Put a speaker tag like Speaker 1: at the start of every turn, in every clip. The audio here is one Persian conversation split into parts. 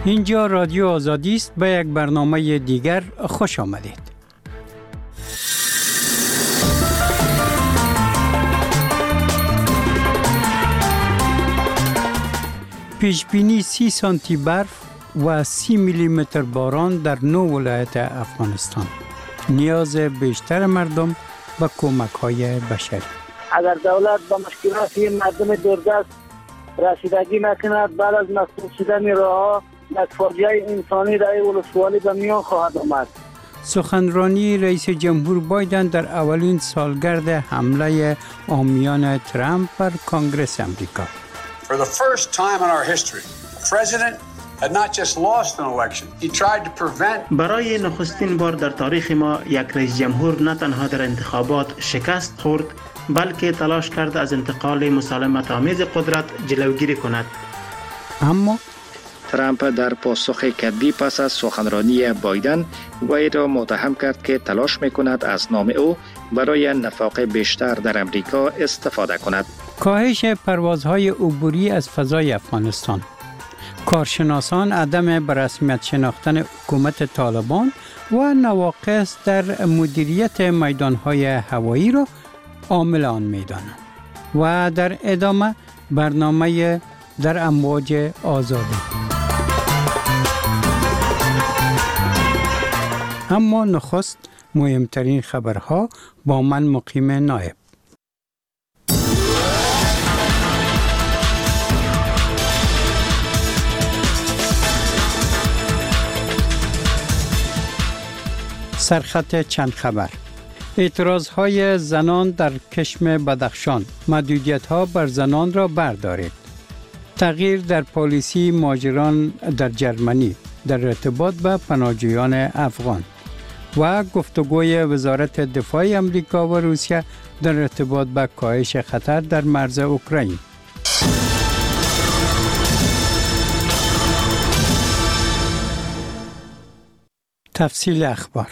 Speaker 1: اینجا رادیو آزادی است. به یک برنامه دیگر خوش آمدید. پیشبینی 30 سانتی برف و 30 میلیمتر باران در 9 ولایت افغانستان. نیاز بیشتر مردم به کمک‌های بشری.
Speaker 2: اگر دولت به مشکلات مردم دوردست رسیدگی نکند، بعد از مفقود شدن راه‌ها یک فاجعه انسانی در ولسوالی به میان خواهد آمد.
Speaker 1: سخنرانی رئیس جمهور بایدن در اولین سالگرد حمله عامیان ترامپ بر کنگره امریکا.
Speaker 3: For the first time in our history, the president had not just lost an election, he tried to prevent.
Speaker 4: برای نخستین بار در تاریخ ما یک رئیس جمهور نه تنها در انتخابات شکست خورد، بلکه تلاش کرد از انتقال مسالمت آمیز قدرت جلوگیری کند.
Speaker 1: اما
Speaker 5: ترامپ در پاسخ کتبی پس از سخنرانی بایدن وی را متهم کرد که تلاش می‌کند از نام او برای نفاق بیشتر در امریکا استفاده کند.
Speaker 1: کاهش پروازهای عبوری از فضای افغانستان. کارشناسان عدم به رسمیت شناختن حکومت طالبان و نواقص در مدیریت میدانهای هوایی را عامل آن می‌دانند. و در ادامه برنامه در امواج آزادی. اما نخست مهمترین خبرها با من مقیم نایب. سرخط چند خبر. اعتراضهای زنان در کشم بدخشان. محدودیت‌ها بر زنان را بردارید. تغییر در پالیسی مهاجران در جرمنی در ارتباط به پناهجویان افغان و گفتگوی وزارت دفاع امریکا و روسیه در ارتباط به کاهش خطر در مرز اوکراین. تفصیل اخبار.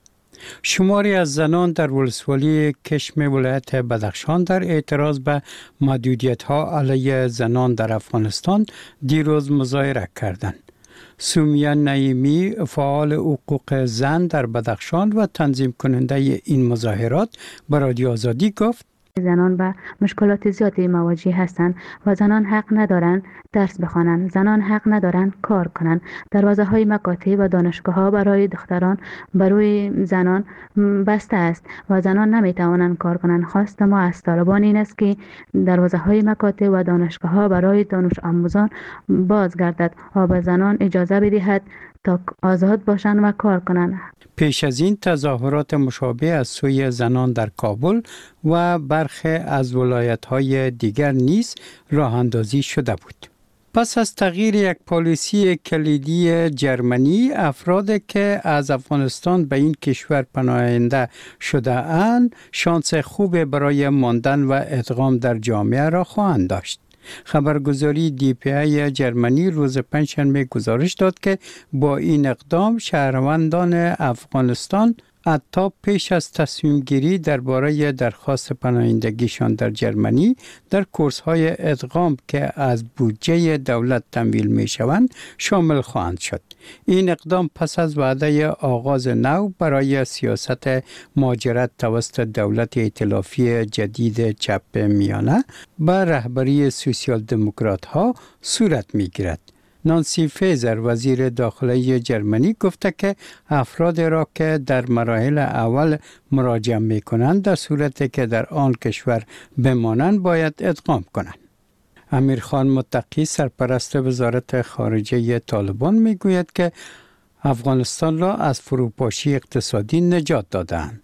Speaker 1: شماری از زنان در ولسوالی کشم ولایت بدخشان در اعتراض به محدودیت‌ها علیه زنان در افغانستان دیروز مظاهره کردند. سومیا نعیمی، فعال حقوق زن در بدخشان و تنظیم کننده این مظاهرات، به رادیو آزادی گفت:
Speaker 6: زنان به مشکلات زیادی مواجه هستند و زنان حق ندارند درس بخوانند، زنان حق ندارند کار کنند. دروازه های مکاتب و دانشگاه ها برای دختران برای زنان بسته است و زنان نمی توانند کار کنند. خواست ما از طالبان این است که دروازه های مکاتب و دانشگاه ها برای دانش آموزان باز گردد و به زنان اجازه بدهد تا آزاد باشند و کار کنند.
Speaker 1: پیش از این تظاهرات مشابه از سوی زنان در کابل و برخی از ولایت‌های دیگر نیز راه اندازی شده بود. پس از تغییر یک پالیسی کلیدی جرمنی، افرادی که از افغانستان به این کشور پناهنده شده اند، شانس خوب برای ماندن و ادغام در جامعه را خواهند داشت. خبرگزاری DPA جرمنی روز پنجشنبه گزارش داد که با این اقدام شهروندان افغانستان حتی پیش از تصمیم گیری درباره درخواست پناهندگیشان در جرمنی در کورس‌های ادغام که از بودجه دولت تمویل می‌شوند شامل خواهند شد. این اقدام پس از وعده آغاز نو برای سیاست مهاجرت توسط دولت ائتلافی جدید چپ میانه به رهبری سوسیال دموکرات‌ها صورت می‌گیرد. نانسی فیزر وزیر داخلی جرمنی گفته که افراد را که در مراحل اول مراجعه می کنند در صورتی که در آن کشور بمانند باید ادغام کنند. امیرخان متقی سرپرست وزارت خارجه طالبان می گوید که افغانستان را از فروپاشی اقتصادی نجات دادند.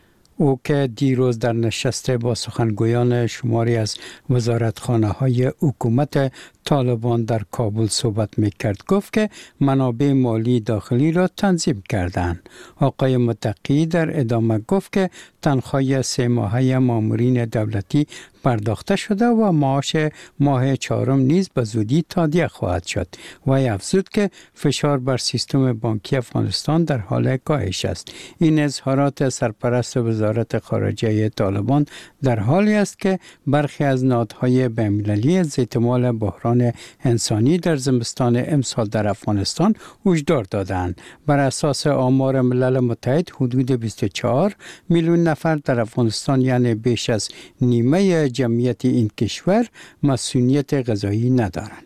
Speaker 1: او که دیروز در نشست با سخنگویان شماری از وزارتخانه‌های حکومت طالبان در کابل صحبت می‌کرد، گفت که منابع مالی داخلی را تنظیم کردند. آقای متقی در ادامه گفت که تنخواه 3 ماهه مامورین دولتی پرداخته شده و معاش ماه 4 نیز به زودی تادیه خواهد شد. و افزود که فشار بر سیستم بانکی افغانستان در حال کاهش است. این اظهارات سرپرست وزارت خارجه طالبان در حالی است که برخی از نهادهای بین‌المللی از احتمال بحران بحران انسانی در زمستان امسال در افغانستان هشدار دادند. بر اساس آمار ملل متحد حدود 24 میلیون نفر در افغانستان، یعنی بیش از نیمه جمعیت این کشور، مسئولیت غذایی ندارند.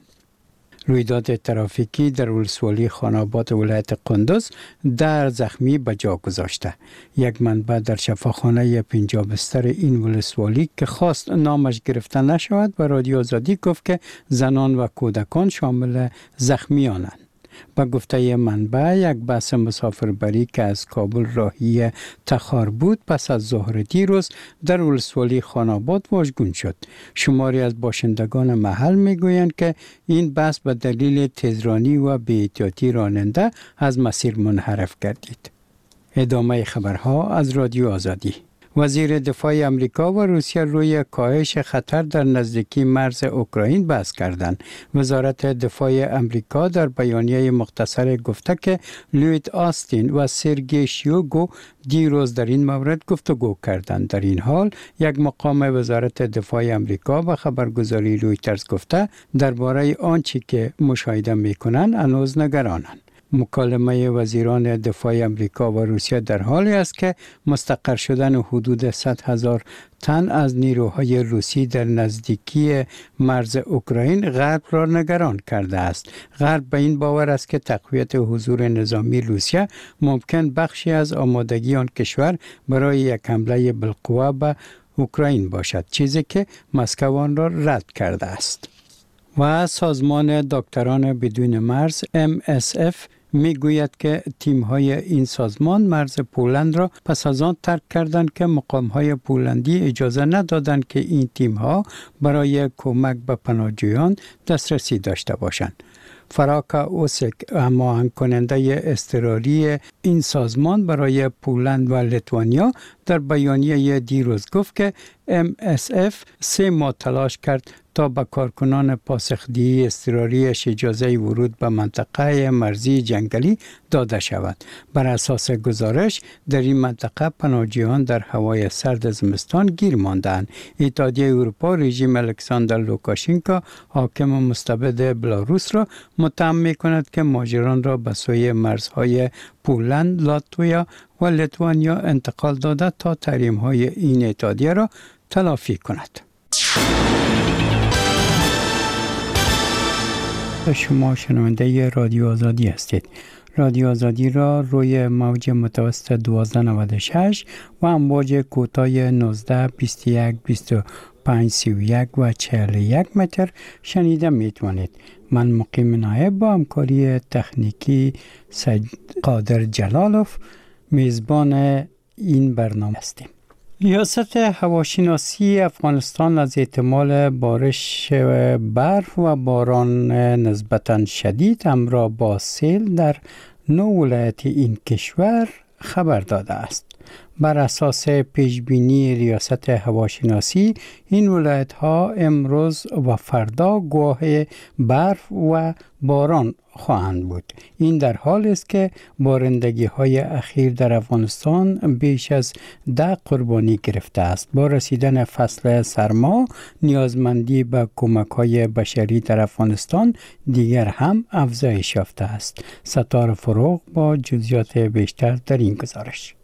Speaker 1: رویداد ترافیکی در ولسوالی خاناباد ولایت قندوز در زخمی به جا گذاشته. یک منبع در شفاخانه 50 بستر این ولسوالی که خواست نامش گرفته نشود به رادیو آزادی گفت که زنان و کودکان شامل زخمیانند. با گفته منبع، یک بس مسافربری که از کابل راهی تخار بود پس از ظهر دیروز در ولسوالی خاناباد واژگون شد. شماری از باشندگان محل میگویند که این بس به دلیل تیزرانی و بی‌احتیاطی راننده از مسیر منحرف گردید. ادامه خبرها از رادیو آزادی. وزیر دفاع امریکا و روسیه روی کاهش خطر در نزدیکی مرز اوکراین بحث کردند. وزارت دفاع امریکا در بیانیه مختصر گفته که لوید آستین و سرگئی شویگو دیروز در این مورد گفتگو کردند. در این حال یک مقام وزارت دفاع امریکا به خبرگزاری رویترز گفته درباره آنچه که مشاهده می‌کنند هنوز نگرانند. مکالمه وزیران دفاع امریکا و روسیه در حالی است که مستقر شدن حدود 100,000 تن از نیروهای روسی در نزدیکی مرز اوکراین غرب را نگران کرده است. غرب به این باور است که تقویت حضور نظامی روسیه ممکن بخشی از آمادگی آن کشور برای یک حمله بالقوه به اوکراین باشد، چیزی که مسکو آن را رد کرده است. و سازمان دکتران بدون مرز MSF میگوید که تیم‌های این سازمان مرز پولند را پس از آن ترک کردند که مقام‌های پولندی اجازه ندادند که این تیم‌ها برای کمک به پناهجویان دسترسی داشته باشند. فراکا اوسک، هماهنگ کننده اضطراری این سازمان برای پولند و لیتوانیا، در بیانیه دیروز گفت که MSF 3 ماه تلاش کرد تا به کارکنان پاسخدهی اضطراریش اجازه ورود به منطقه مرزی جنگلی داده شود. بر اساس گزارش در این منطقه پناهجویان در هوای سرد زمستان گیر ماندند. اتحادیه اروپا رژیم الکساندر لوکاشنکو حاکم مستبد بلاروس را متهم می‌کند که مهاجران را به سوی مرزهای پولند، لاتویا و لیتوانیا انتقال داده تا تحریم‌های این اتحادیه را تلافی کند. شما شنونده رادیو آزادی هستید. رادیو آزادی را روی موج متوسط 1296 و امواج کوتاه 19 21 25 31 و 41 متر شنیده میتوانید. من مقیم نایب با همکاری تکنیکی قادر جلالوف میزبان این برنامه هستیم. ریاست هواشناسی افغانستان از احتمال بارش برف و باران نسبتاً شدید همراه با سیل در 9 ولایت این کشور خبر داده است. بر اساس پیشبینی ریاست هواشناسی این ولایت ها امروز و فردا گواه برف و باران خواهند بود. این در حالی است که بارندگی های اخیر در افغانستان بیش از 10 قربانی گرفته است. با رسیدن فصل سرما نیازمندی به کمک های بشری در افغانستان دیگر هم افزایش یافته است. ستار فروغ با جزئیات بیشتر در این گزارش.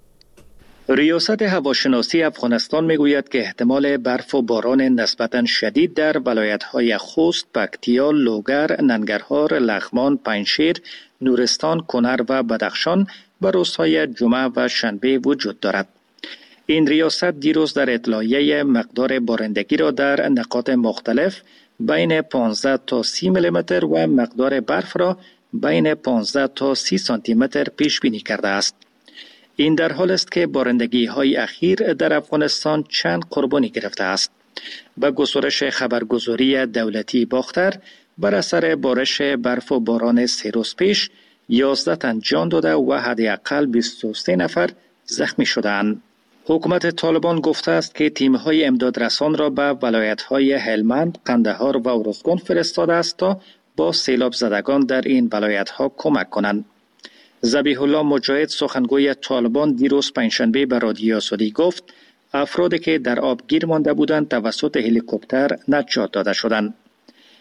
Speaker 5: ریاست هواشناسی افغانستان میگوید که احتمال برف و باران نسبتاً شدید در ولایت‌های خوست، پکتیا، لوگر، ننگرهار، لغمان، پنجشیر، نورستان، کنر و بدخشان به روزهای جمعه و شنبه وجود دارد. این ریاست دیروز در اطلاعیه مقدار بارندگی را در نقاط مختلف بین 15 تا 30 میلیمتر و مقدار برف را بین 15 تا 30 سانتی متر پیش بینی کرده است. این در حال است که بارندگی های اخیر در افغانستان چند قربانی گرفته است. به گزارش خبرگزاری دولتی باختر، بر اثر بارش برف و باران 3 روز پیش 11 تن جان داده و حداقل 23 نفر زخمی شدند. حکومت طالبان گفته است که تیم‌های امدادرسان را به ولایت‌های هلمند، قندهار و ارزگان فرستاده است تا با سیلاب زدگان در این ولایت‌ها کمک کنند. ذبیح الله مجاهد، سخنگوی طالبان، دیروز پنجشنبه به رادیو آزادی گفت افرادی که در آب گیر مانده بودند توسط هلیکوپتر نجات داده شدند.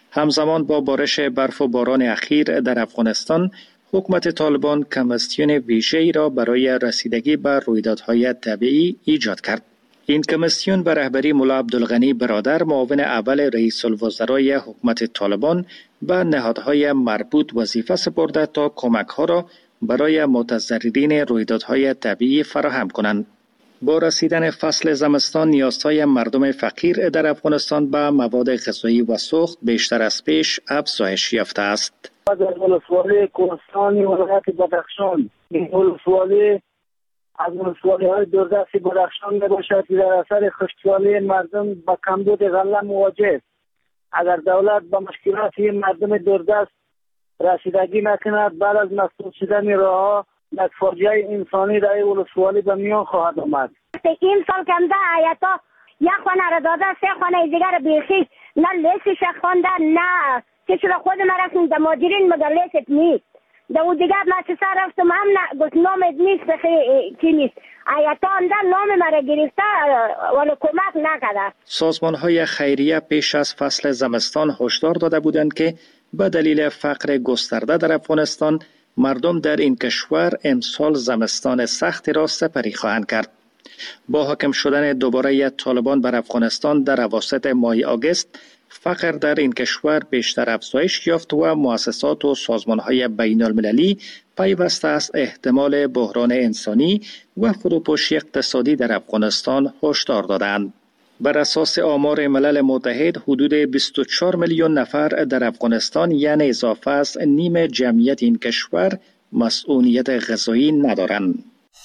Speaker 5: همزمان با بارش برف و باران اخیر در افغانستان، حکومت طالبان کمیسیون ویژه‌ای را برای رسیدگی به رویدادهای طبیعی ایجاد کرد. این کمیسیون به رهبری ملا عبدالغنی برادر، معاون اول رئیس الوزرای حکومت طالبان، به نهادهای مربوط وظیفه سپرده تا کمک‌ها را برای متضررین رویدادهای طبیعی فراهم کنند. با رسیدن فصل زمستان، نیازهای مردم فقیر در افغانستان به مواد غذایی و سوخت بیشتر از پیش افزایش یافته است.
Speaker 2: از ولسوالی کوهستانی ولایت بدخشان، این ولسوالی از ولسوالی‌های دوردست بدخشان میباشد که در اثر خشکسالی مردم با کمبود غله مواجه است. اگر دولت به مشکلات این مردم دوردست رسیدگی نکند، بعد از مسدود شدن راه‌ها یک فاجعه انسانی در ولسوالی به میان خواهد آمد.
Speaker 7: این سال کنده آیتا یک خانه را داده، 3 خانه دیگر بیخی نه لیسش خوانده، نه چیزی را خود ما رفتیم در ماجرین مگر لیست نیست. در او دیگر ما چه سر رفتم هم گفت نامت نیست کی نیست. آیتا انده نام مرا گرفته ولی کمک نکرده.
Speaker 5: سازمان‌های خیریه پیش از فصل زمستان هشدار داده بودند که به دلیل فقر گسترده در افغانستان، مردم در این کشور امسال زمستان سختی را سپری خواهند کرد. با حاکم شدن دوباره طالبان بر افغانستان در اواسط ماه آگوست، فقر در این کشور بیشتر افزایش یافت و مؤسسات و سازمان‌های بین المللی پیوسته از احتمال بحران انسانی و فروپاشی اقتصادی در افغانستان هشدار دادند. بر اساس آمار ملل متحد، حدود 24 میلیون نفر در افغانستان، یعنی اضافه از نیم جمعیت این کشور، مسئولیت غذایی ندارند.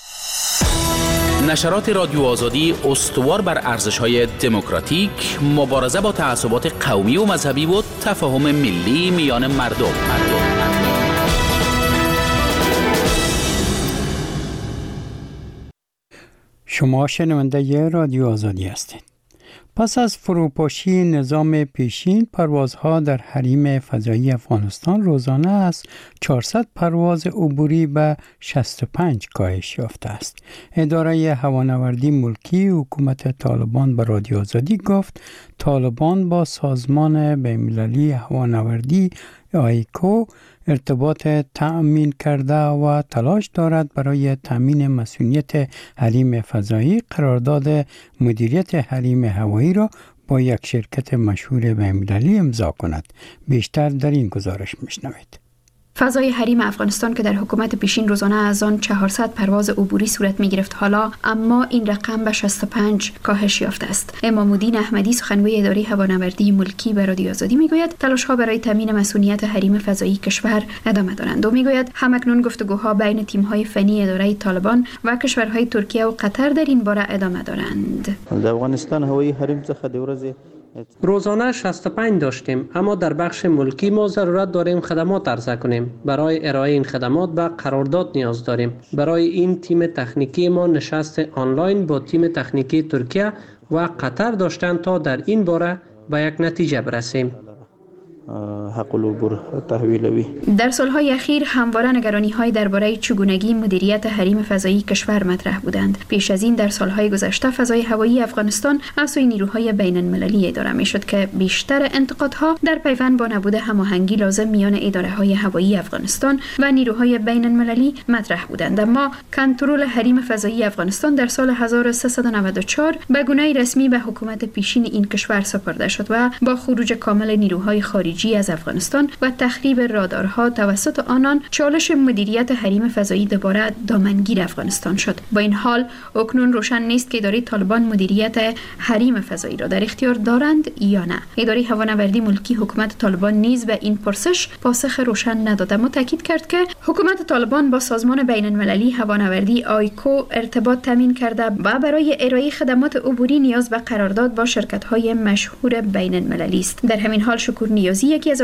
Speaker 8: نشرات رادیو آزادی استوار بر ارزش‌های دموکراتیک، مبارزه با تعصبات قومی و مذهبی و تفاهم ملی میان مردم.
Speaker 1: شما شنونده رادیو آزادی هستید. پس از فروپاشی نظام پیشین، پروازها در حریم فضایی افغانستان روزانه از 400 پرواز عبوری به 65 کاهش یافته است. اداره هوانوردی ملکی حکومت طالبان به رادیو آزادی گفت طالبان با سازمان بین‌المللی هوانوردی آیکو ارتباط تأمین کرده و تلاش دارد برای تأمین مسئولیت حریم فضایی قرارداد مدیریت حریم هوایی را با یک شرکت مشهور بین‌المللی امضا کند. بیشتر در این گزارش میشنوید.
Speaker 9: فضای حریم افغانستان که در حکومت پیشین روزانه از آن 400 پرواز عبوری صورت می گرفت، حالا اما این رقم به 65 کاهش یافته است. امام‌الدین احمدی، سخنگوی اداره هوانوردی ملکی، به رادیو آزادی میگوید تلاش‌ها برای تامین مسئولیت حریم فضایی کشور ادامه دارند و میگوید همکنون گفتگوها بین تیم‌های فنی اداره طالبان و کشورهای ترکیه و قطر در این باره ادامه دارند.
Speaker 4: در افغانستان هوایی حریم څخه د ورځې
Speaker 10: روزانه 65 داشتیم، اما در بخش ملکی ما ضرورت داریم خدمات عرضه کنیم. برای ارائه این خدمات به قرارداد نیاز داریم. برای این تیم تکنیکی ما نشست آنلاین با تیم تکنیکی ترکیه و قطر داشتند تا در این باره به یک نتیجه برسیم.
Speaker 4: حق العبور تحویلوی.
Speaker 9: در سالهای اخیر همواره نگرانی‌های درباره چگونگی مدیریت حریم فضایی کشور مطرح بودند. پیش از این در سالهای گذشته فضای هوایی افغانستان از سوی نیروهای بین‌المللی اداره می‌شد که بیشتر انتقادها در پیوند با نبود هماهنگی لازم میان اداره‌های هوایی افغانستان و نیروهای بین‌المللی مطرح بودند. اما کنترل حریم فضایی افغانستان در سال 1394 به گونه‌ای رسمی به حکومت پیشین این کشور سپرده شد و با خروج کامل نیروهای خارجی از افغانستان و تخریب رادارها توسط آنان، چالش مدیریت حریم فضایی دوباره دامنگیر افغانستان شد. با این حال اکنون روشن نیست که اداره طالبان مدیریت حریم فضایی را در اختیار دارند یا نه. اداره هوانوردی ملکی حکومت طالبان نیز به این پرسش پاسخ روشن نداده، اما تاکید کرد که حکومت طالبان با سازمان بین‌المللی هوانوردی آیکو ارتباط تامین کرده و برای ارائه خدمات عبوری نیاز به قرارداد با شرکت‌های مشهور بین‌المللی است. در همین حال شکور نیازی، یکی از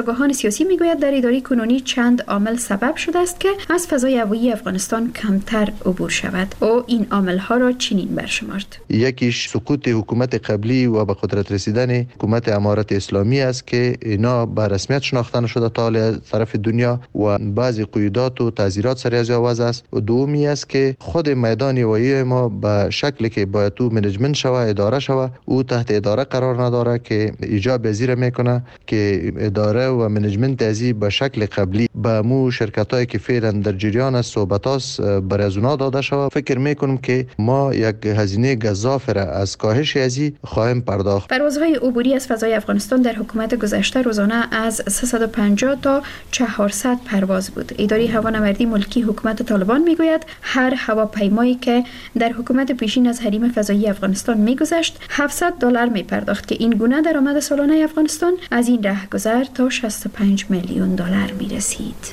Speaker 9: آگاهان سیاسی میگوید در اداره کنونی چند عامل سبب شده است که از فضای هوایی افغانستان کمتر عبور شود. او این عامل‌ها را چنین برشمرد:
Speaker 11: یکیش سقوط حکومت قبلی و به قدرت رسیدن حکومت امارت اسلامی است که اینا به رسمیت شناخته نشده تا طرف دنیا و بعضی قیودات و تعزیرات سر از آواز است. و دومی است که خود میدان هوایی ما به شکلی که باید تو منیجمنت شوه، اداره شوه، او تحت اداره قرار نداره که ایجاب پذیر میکنه که اداره و منیجمنت ازی به شکل قبلی به مو شرکتایی که فعلا در جریان است صحبت است برای از اونا داده شوه. فکر میکنم که ما یک هزینه گزاف را از کاهش ازی خواهیم پرداخت.
Speaker 9: پروازهای عبوری از فضای افغانستان در حکومت گذشته روزانه از 350 تا 400 پرواز بود. اداره هوانوردی ملکی حکومت طالبان میگوید هر هواپیمایی که در حکومت پیشین از حریم فضایی افغانستان میگذشت $700 میپرداخت که این گونه درآمد سالانه افغانستان از این رهگذر تا $65 میلیون میرسید.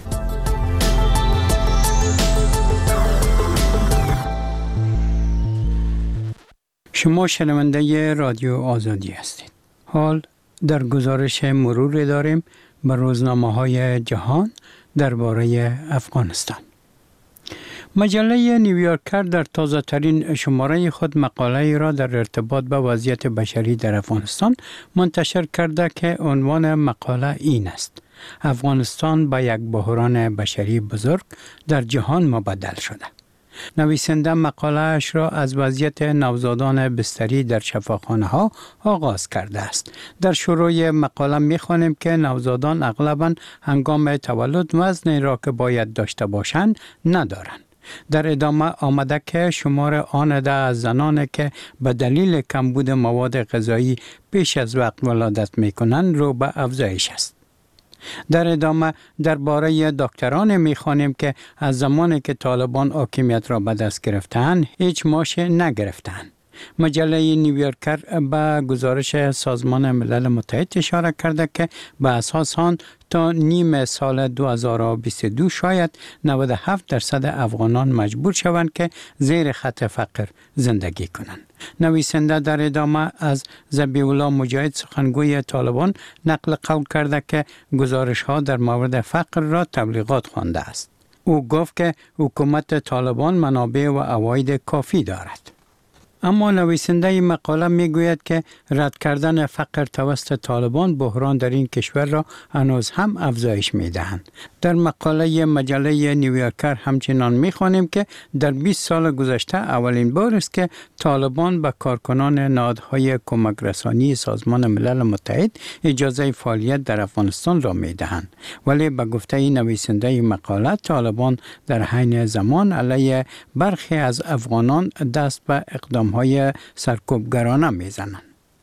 Speaker 1: شما شنونده رادیو آزادی هستید. حال در گزارش مرور داریم بر روزنامه‌های جهان درباره افغانستان. مجله نیویورکر در تازه ترین شماره خود مقاله را در ارتباط با وضعیت بشری در افغانستان منتشر کرده که عنوان مقاله این است: افغانستان به یک بحران بشری بزرگ در جهان مبدل شده. نویسنده مقاله اش را از وضعیت نوزادان بستری در شفاخانه ها آغاز کرده است. در شروع مقاله می خوانیم که نوزادان اغلباً هنگام تولد وزنی را که باید داشته باشند ندارند. در ادامه آمده که شمار آن عده از زنان که به دلیل کمبود مواد غذایی پیش از وقت ولادت می کنند رو به افزایش است. در ادامه درباره دکتران می‌خوانیم که از زمانی که طالبان حاکمیت را به دست گرفتند هیچ معاش نگرفتند. مجله نیویورکر به گزارش سازمان ملل متحد اشاره کرده که به اساس آن تا نیم سال 2022 شاید 97% افغانان مجبور شوند که زیر خط فقر زندگی کنند. نویسنده در ادامه از ذبیح الله مجاهد سخنگوی طالبان نقل قول کرده که گزارش ها در مورد فقر را تبلیغات خوانده است. او گفت که حکومت طالبان منابع و عواید کافی دارد. اما نویسنده مقاله میگوید که رد کردن فقر توسط طالبان بحران در این کشور را هنوز هم افزایش میدهند. در مقاله مجله نیویورکر همچنان میخوانیم که در 20 سال گذشته اولین بار است که طالبان به کارکنان نهادهای کمک رسانی سازمان ملل متحد اجازه فعالیت در افغانستان را میدهند. ولی به گفته نویسنده مقاله طالبان در حین زمان علیه برخی از افغانان دست به اقدام‌های سرکوبگرانه میزنند.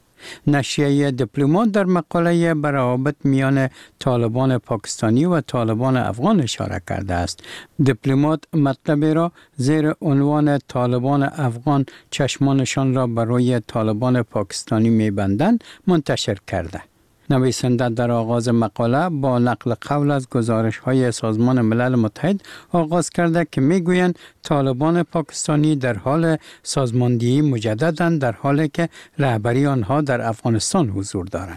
Speaker 1: نشریه دیپلمات در مقاله بر روابط میان طالبان پاکستانی و طالبان افغان اشاره کرده است. دیپلمات مطلب را زیر عنوان طالبان افغان چشمانشان را بر روی طالبان پاکستانی میبندند منتشر کرده. نویسنده در آغاز مقاله با نقل قول از گزارش‌های سازمان ملل متحد آغاز کرده که میگویند طالبان پاکستانی در حال سازماندهی مجدداً در حالی که رهبری آنها در افغانستان حضور دارند.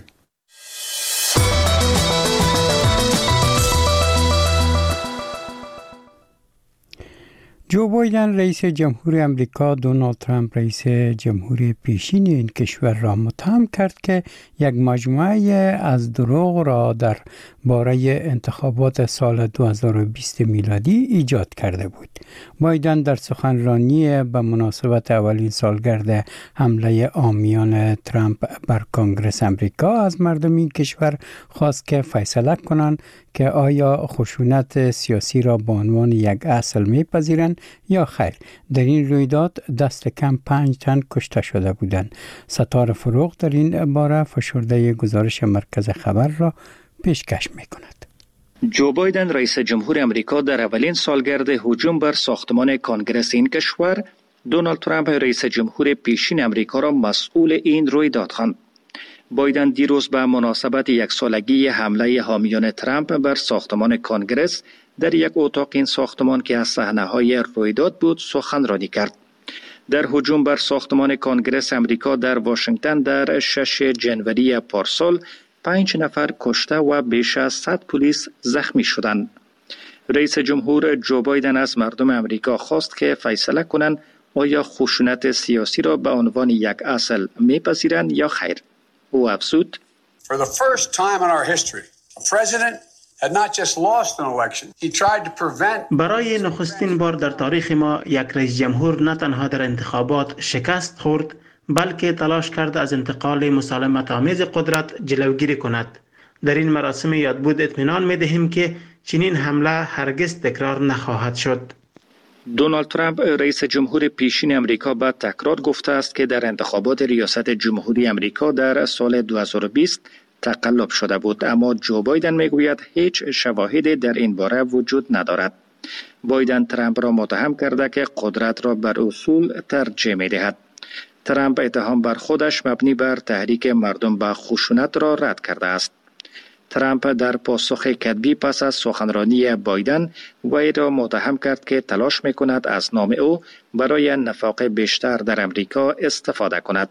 Speaker 1: جو بایدن رئیس جمهور امریکا دونالد ترامپ رئیس جمهور پیشین این کشور را متهم کرد که یک مجموعه از دروغ را در باره انتخابات سال 2020 میلادی ایجاد کرده بود. بایدن در سخنرانی به مناسبت اولین سالگرد حمله عامیان ترامپ بر کنگره امریکا از مردم این کشور خواست که فیصله کنند که آیا خشونت سیاسی را به عنوان یک اصل میپذیرند یا خیر. در این رویداد دست کم 5 تن کشته شده بودند. ستاره فروغ در این باره فشرده گزارش مرکز خبر را پیشکش میکند.
Speaker 5: جو بایدن رئیس جمهور امریکا در اولین سالگرد هجوم بر ساختمان کنگره این کشور دونالد ترامپ رئیس جمهور پیشین امریکا را مسئول این رویداد خواند. بایدن دیروز به مناسبت 1 سالگی حمله حامیان ترامپ بر ساختمان کنگره در یک اتاق این ساختمان که از صحنه‌های رویداد بود سخنرانی کرد. در هجوم بر ساختمان کنگره امریکا در واشنگتن در 6 جنوری پارسال 5 نفر کشته و بیش از 100 پلیس زخمی شدند. رئیس جمهور جو بایدن از مردم امریکا خواست که فیصله کنند آیا خشونت سیاسی را به عنوان یک اصل میپذیرند یا خیر. او افزود:
Speaker 3: For the first time in our history, a president had not just lost an election, he tried to prevent.
Speaker 4: برای نخستین بار در تاریخ ما یک رئیس جمهور نه تنها در انتخابات شکست خورد، بلکه تلاش کرد از انتقال مسالمت آمیز قدرت جلوگیری کند. در این مراسم یادبود اطمینان می‌دهیم که چنین حمله هرگز تکرار نخواهد شد.
Speaker 5: دونالد ترامپ رئیس جمهور پیشین امریکا به تکرار گفته است که در انتخابات ریاست جمهوری امریکا در سال 2020 تقلب شده بود، اما جو بایدن میگوید هیچ شواهدی در این باره وجود ندارد. بایدن ترامپ را متهم کرده که قدرت را بر اصول ترجیح می‌دهد. ترامپ اتهام بر خودش مبنی بر تحریک مردم به خشونت را رد کرده است. ترامپ در پاسخ کتبی پس از سخنرانی بایدن وی را متهم کرد که تلاش می‌کند از نام او برای نفاق بیشتر در امریکا استفاده کند.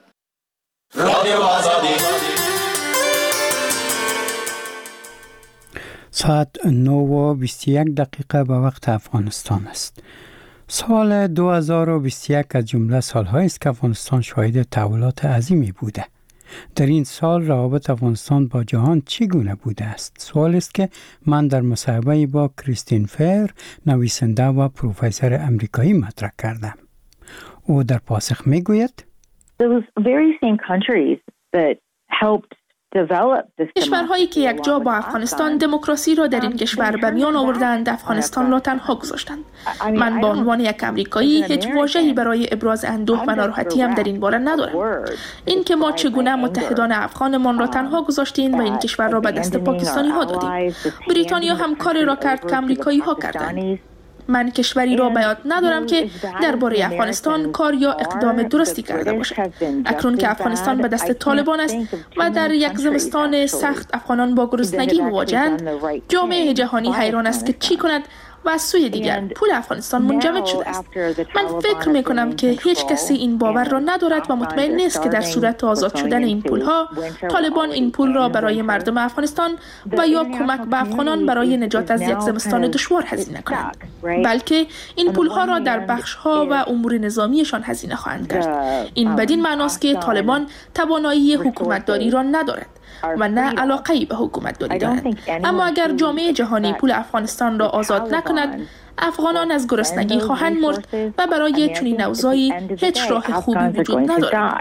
Speaker 1: ساعت 9:21 به وقت افغانستان است. سال 2021 از جمله سال‌هایی است که افغانستان شاهد تحولات عظیمی بوده. در این سال روابط افغانستان با جهان چگونه بوده است؟ سوال است که من در مصاحبه با کریستین فیر، نویسنده و پروفسور امریکایی مطرح کردم. او در پاسخ میگوید:
Speaker 12: There was very same countries that helped
Speaker 13: کشورهایی که یک جا با افغانستان دموکراسی را در این کشور به میان آوردند، افغانستان را تنها گذاشتند. من به عنوان یک امریکایی هیچ واژه‌ای برای ابراز اندوه و ناراحتیم در این باره ندارم. این که ما چگونه متحدان افغانمان را تنها گذاشتیم و این کشور را به دست پاکستانی ها دادیم. بریتانیا هم کاری را کرد که امریکایی ها کردند. من کشوری را به یاد ندارم که درباره افغانستان کار یا اقدام درستی کرده باشد. اکنون که افغانستان به دست طالبان است و در یک زمستان سخت افغانان با گرسنگی مواجهند، جامعه جهانی حیران است که چی کند و از سوی دیگر پول افغانستان منجمد شده است. من فکر می کنم که هیچ کسی این باور را ندارد و مطمئن نیست که در صورت آزاد شدن این پولها طالبان این پول را برای مردم افغانستان و یا کمک به افغانان برای نجات از یک زمستان دشوار هزینه کنند، بلکه این پولها را در بخش‌ها و امور نظامیشان هزینه خواهند کرد. این بدین معناست که طالبان توانایی حکومتداری را ندارد و نه علاقه‌ای به حکومت داری دارند. اما اگر جامعه جهانی پول افغانستان را آزاد نکند، افغانان از گرسنگی خواهند مرد و برای چنین اوضاعی هیچ راه خوبی وجود ندارد.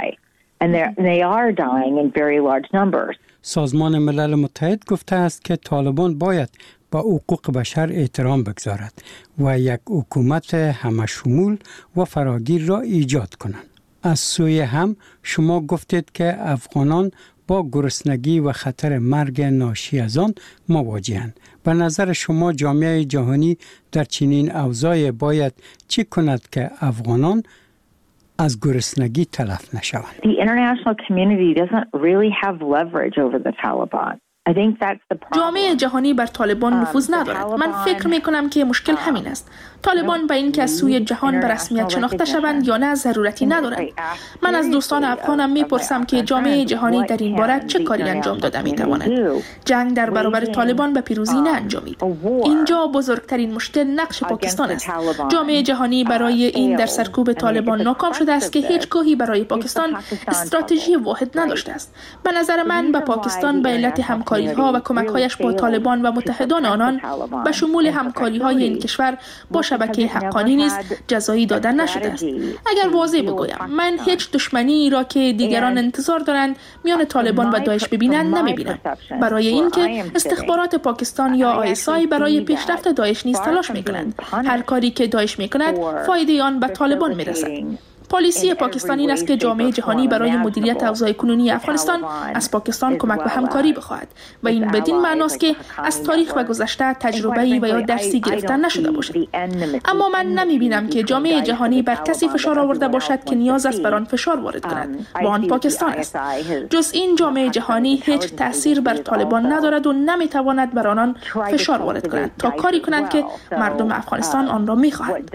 Speaker 1: سازمان ملل متحد گفته است که طالبان باید با حقوق بشر احترام بگذارد و یک حکومت همشمول و فراگیر را ایجاد کنند. از سوی هم شما گفتید که افغانان با گرسنگی و خطر مرگ ناشی از آن مواجهند. به نظر شما جامعه جهانی در چنین اوضاعی باید چی کند که افغانان از گرسنگی تلف نشوند؟
Speaker 12: The international community doesn't really have leverage over the Taliban.
Speaker 13: جامعه جهانی بر طالبان نفوذ ندارد. من فکر می کنم که مشکل همین است. طالبان به این که از سوی جهان به رسمیت شناخته شوند یا نه ضرورتی ندارند. من از دوستان افغانم می پرسم که جامعه جهانی در این باره چه کاری انجام داده می تواند. جنگ در برابر طالبان به پیروزی نانجامید. اینجا بزرگترین مشکل نقش پاکستان است. جامعه جهانی برای این در سرکوب طالبان ناکام شده است که هیچگاهی برای پاکستان استراتژی واحد نداشته است. به نظر من به پاکستان به علت همکاری‌ها و کمک‌هایش با طالبان و متحدان آنان به شمول همکاری‌های این کشور با شبکه حقانی نیز جزایی داده نشده است. اگر واضح بگویم، من هیچ دشمنی را که دیگران انتظار دارند میان طالبان و داعش ببینند نمی‌بینم. برای اینکه استخبارات پاکستان یا ISI برای پیشرفت داعش نیز تلاش می‌کنند. هر کاری که داعش می‌کند، فایده آن به طالبان می‌رسد. پالیسی پاکستان این است که جامعه جهانی برای مدیریت اوضاع کنونی افغانستان از پاکستان کمک به همکاری بخواهد و این بدین معناست که از تاریخ و گذشته تجربه‌ای و یا درسی گرفته نشده باشد. اما من نمی‌بینم که جامعه جهانی بر کسی فشار آورده باشد که نیاز است بر آن فشار وارد کند. با آن پاکستان است. جز این جامعه جهانی هیچ تأثیر بر طالبان ندارد و نمی‌تواند بر آنان فشار وارد کند تا کاری کنند که مردم افغانستان آن را می‌خواهند.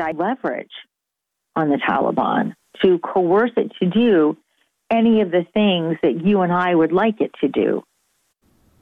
Speaker 12: To coerce it to do any of the things that you and I would like it to do.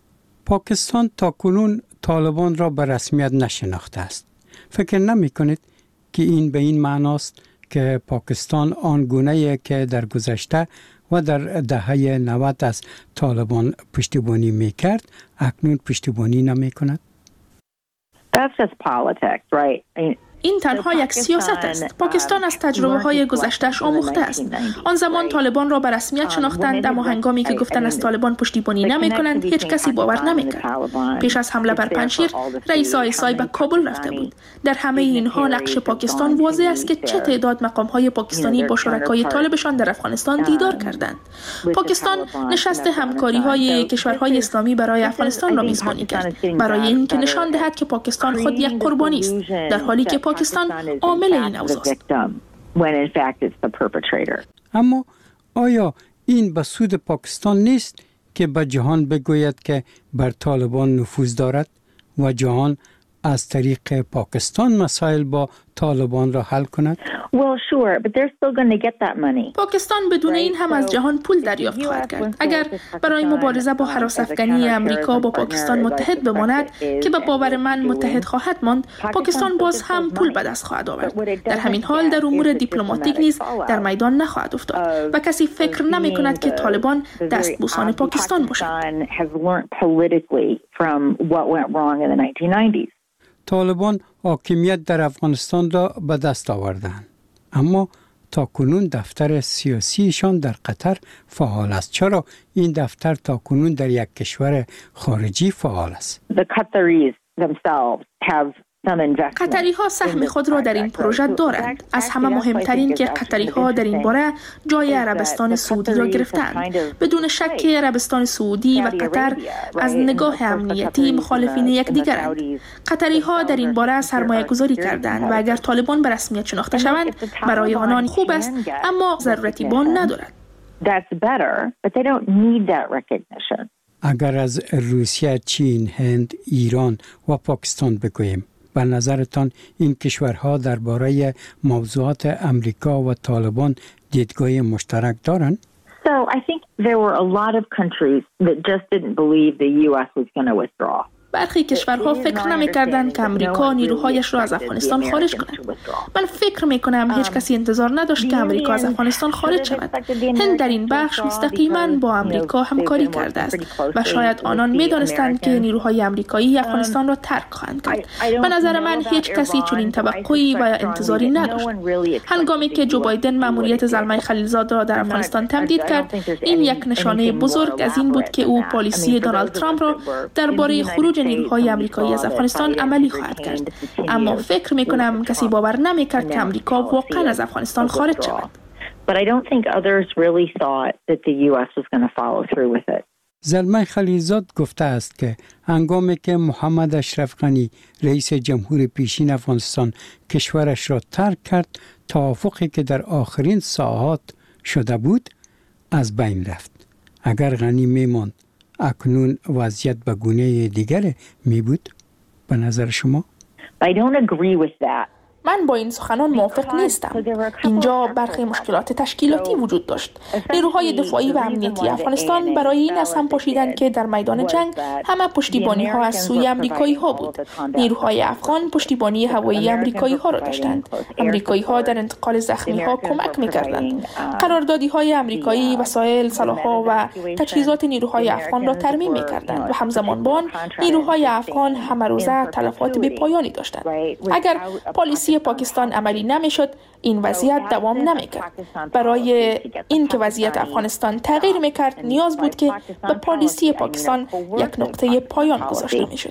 Speaker 1: پاکستان تاکنون طالبان را به رسمیت نشناخته است. فکر نمی کنید که این به این معناست که پاکستان آنگونه‌ای که در گذشته و در دهه 90 از طالبان پشتیبانی میکرد اکنون پشتیبانی نمی کند؟
Speaker 12: That's just politics, right?
Speaker 13: این تنها یک سیاست است. پاکستان از تجربه های گذشتهش آموخته است. آن زمان طالبان را به رسمیت شناختند، اما هنگامی که گفتند از طالبان پشتیبانی نمی کنند هیچ کسی باور نمی کرد. پیش از حمله بر پنجشیر رئیس ISI به کابل رفته بود. در همه اینها نقش پاکستان واضح است که چه تعداد مقام های پاکستانی با شرکای طالبشان در افغانستان دیدار کردند. پاکستان نشست همکاری های کشورهای اسلامی برای افغانستان را میزبانی کرد، برای اینکه نشان دهد که پاکستان خود یک قربانی است، در حالی که پاکستان عامل این اوضاع است.
Speaker 1: اما آیا این به سود پاکستان نیست که به جهان بگوید که بر طالبان نفوذ دارد و جهان از طریق پاکستان مسائل با طالبان را حل کند؟
Speaker 13: پاکستان بدون این هم از جهان پول دریافت خواهد کرد. اگر برای مبارزه با هراس افغانی امریکا با پاکستان متحد بماند که به باور من متحد خواهد ماند، پاکستان باز هم پول به دست خواهد آورد. در همین حال در امور دیپلماتیک نیز در میدان نخواهد افتاد و کسی فکر نمی کند که طالبان دستبوسان پاکستان باشند.
Speaker 1: طالبان حاکمیت در افغانستان را به دست آوردند، اما تاکنون دفتر سیاسیشان در قطر فعال است. چرا این دفتر تاکنون در یک کشور خارجی فعال است؟
Speaker 13: قطری ها سهم خود را در این پروژه دارند. از همه مهمترین که قطری ها در این باره جای عربستان سعودی را گرفتند. بدون شک عربستان سعودی و قطر از نگاه امنیتی مخالفین یکدیگرند. قطری ها در این باره سرمایه گذاری کردند و اگر طالبان به رسمیت شناخته شوند برای آنان خوب است، اما ضرورتی به آن ندارد.
Speaker 1: اگر از روسیه، چین، هند، ایران و پاکستان بگوییم، به نظرتان این کشورها درباره موضوعات امریکا و طالبان دیدگاه مشترک دارند؟
Speaker 12: So I think there were a lot of countries that just didn't believe the US was going to withdraw.
Speaker 13: برخی کشورها فکر نمی‌کردند که امریکا نیروهایش را از افغانستان خارج کند. من فکر می‌کنم هیچ کسی انتظار نداشت که امریکا از افغانستان خارج شود. هند در این بخش مستقیما با امریکا همکاری کرده است و شاید آنان می‌دانستند که نیروهای آمریکایی افغانستان را ترک خواهند کرد. به نظر من هیچ کسی چنین توقعی و انتظاری نداشت. هنگامی که جو بایدن مأموریت زلمه خلیلزاد را در افغانستان تمدید کرد، این یک نشانه بزرگ از این بود که او پالیسی دونالد ترامپ را درباره خروج نیروهای آمریکایی از افغانستان عملی خواهد کرد. اما فکر می‌کنم کسی باور نمی‌کرد که آمریکا واقعا از افغانستان خارج شود.
Speaker 12: But I don't think others really thought that the US was going to follow through with it.
Speaker 1: زلمه خلیلزاد گفته است که هنگامی که محمد اشرف غنی رئیس جمهور پیشین افغانستان کشورش را ترک کرد، توافقی که در آخرین ساعات شده بود از بین رفت. اگر غنی میماند اکنون وضعیت به گونه دیگر می بود به نظر شما؟
Speaker 12: I don't agree with that.
Speaker 13: من با این سخنان موافق نیستم. اینجا برخی مشکلات تشکیلاتی وجود داشت. نیروهای دفاعی و امنیتی افغانستان برای این از هم پاشیدند که در میدان جنگ همه پشتیبانی ها از سوی امریکایی ها بود. نیروهای افغان پشتیبانی هوایی امریکایی ها را داشتند. امریکایی ها در انتقال زخمی ها کمک می‌کردند. قراردادی های امریکایی وسایل، سلاح‌ها و تجهیزات نیروهای افغان را ترمیم می‌کردند و همزمان با آن نیروهای افغان همه روزه تلفات بی‌پایانی داشتند. اگر پالیسی پاکستان عملی نمیشد این وضعیت دوام نمیکرد. برای اینکه وضعیت افغانستان تغییر میکرد نیاز بود که به پالیسی پاکستان یک نقطه پایان گذاشته میشد.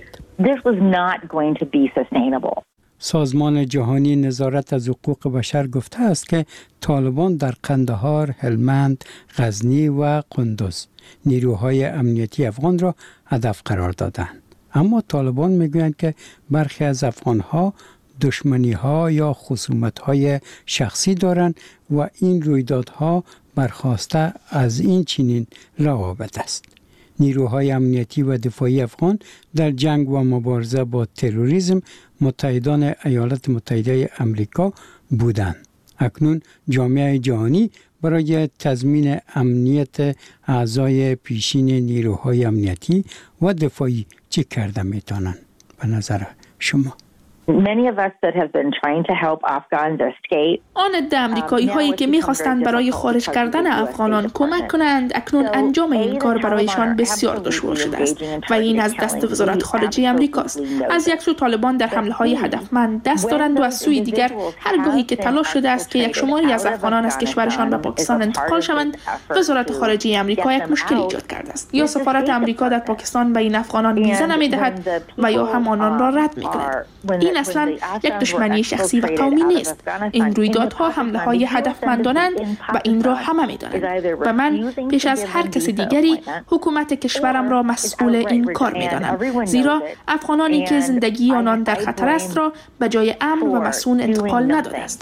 Speaker 1: سازمان جهانی نظارت از حقوق بشر گفته است که طالبان در قندهار، هلمند، غزنی و قندوز نیروهای امنیتی افغان را هدف قرار دادند. اما طالبان میگویند که برخی از افغانها دشمنی‌ها یا خصومت‌های شخصی دارند و این رویدادها برخواسته از این چنین روابط است. نیروهای امنیتی و دفاعی افغان در جنگ و مبارزه با تروریسم متحدان ایالات متحده آمریکا بودند. اکنون جامعه جهانی برای تضمین امنیت اعضای پیشین نیروهای امنیتی و دفاعی چه کرده میتونن به نظر شما؟
Speaker 12: Many of us that have been trying to help Afghans escape.
Speaker 13: آن عده امریکایی هایی که می‌خواستند برای خارج کردن افغانان کمک کنند اکنون انجام این کار برایشان بسیار دشوار شده است و این از دست وزارت خارجه امریکاست. از یک سو طالبان در حمله‌های هدفمند دست دارند و از سوی دیگر هرگاهی که تلاش شده است که یک شماری از افغانان از کشورشان به پاکستان انتقال شوند، وزارت خارجه امریکا یک مشکل ایجاد کرده است. یا سفارت امریکا در پاکستان به این افغانان ویزا نمی‌دهد و یا هم آنان را رد می‌کند. این اصلا یک دشمنی شخصی و قومی نیست. این رویدادها حمله‌های هدفمندانند و این را همه می‌دانند و من پیش از هر کس دیگری حکومت کشورم را مسئول این کار می‌دانم، زیرا افغانانی که زندگی آنان در خطر است را به جای امن و مسئول انتقال نداده است.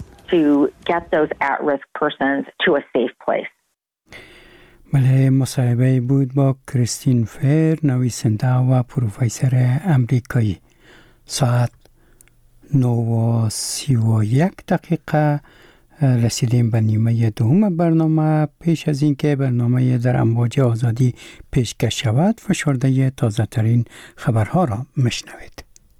Speaker 1: بله، مصاحبه بود با کریستین فیر، نویسنده و پروفسور امریکایی. ساعت 9:31 رسیدیم به نیمه دوم برنامه. پیش از اینکه برنامه در امواج آزادی پیشکش شود، فشرده تازه ترین خبرها را مشنوید.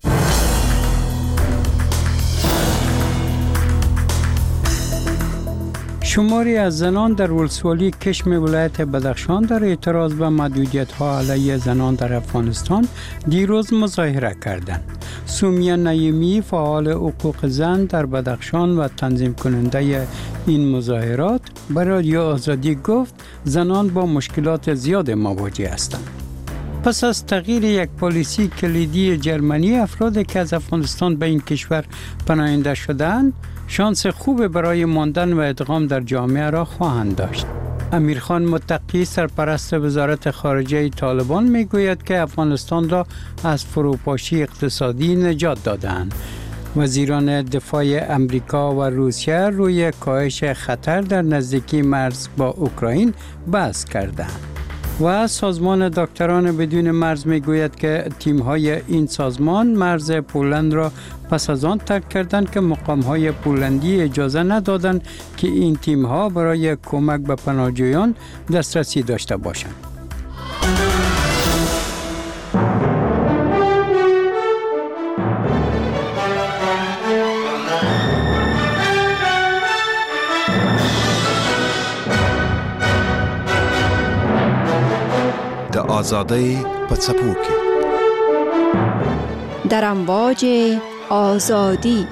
Speaker 1: شماری از زنان در ولسوالی کشم ولایت بدخشان در اعتراض به محدودیت‌ها علیه زنان در افغانستان دیروز مظاهره کردند. سومیا نعیمی، فعال حقوق زن در بدخشان و تنظیم کننده این مظاهرات، به رادیو آزادی گفت زنان با مشکلات زیاد مواجه هستند. پس از تغییر یک پالیسی کلیدی جرمنی، افرادی که از افغانستان به این کشور پناهنده شدند شانس خوب برای ماندن و ادغام در جامعه را خواهند داشت. امیرخان متقی، سرپرست وزارت خارجه طالبان، میگوید که افغانستان را از فروپاشی اقتصادی نجات دادند. وزیران دفاع امریکا و روسیه روی کاهش خطر در نزدیکی مرز با اوکراین بحث کردند. و سازمان دکتران بدون مرز میگوید که تیم‌های این سازمان مرز پولند را پس از آن ترک کردند که مقام‌های پولندی اجازه ندادند که این تیم‌ها برای کمک به پناهجویان دسترسی داشته باشند.
Speaker 14: آزادی پڅپوکي
Speaker 15: در امواج آزادی.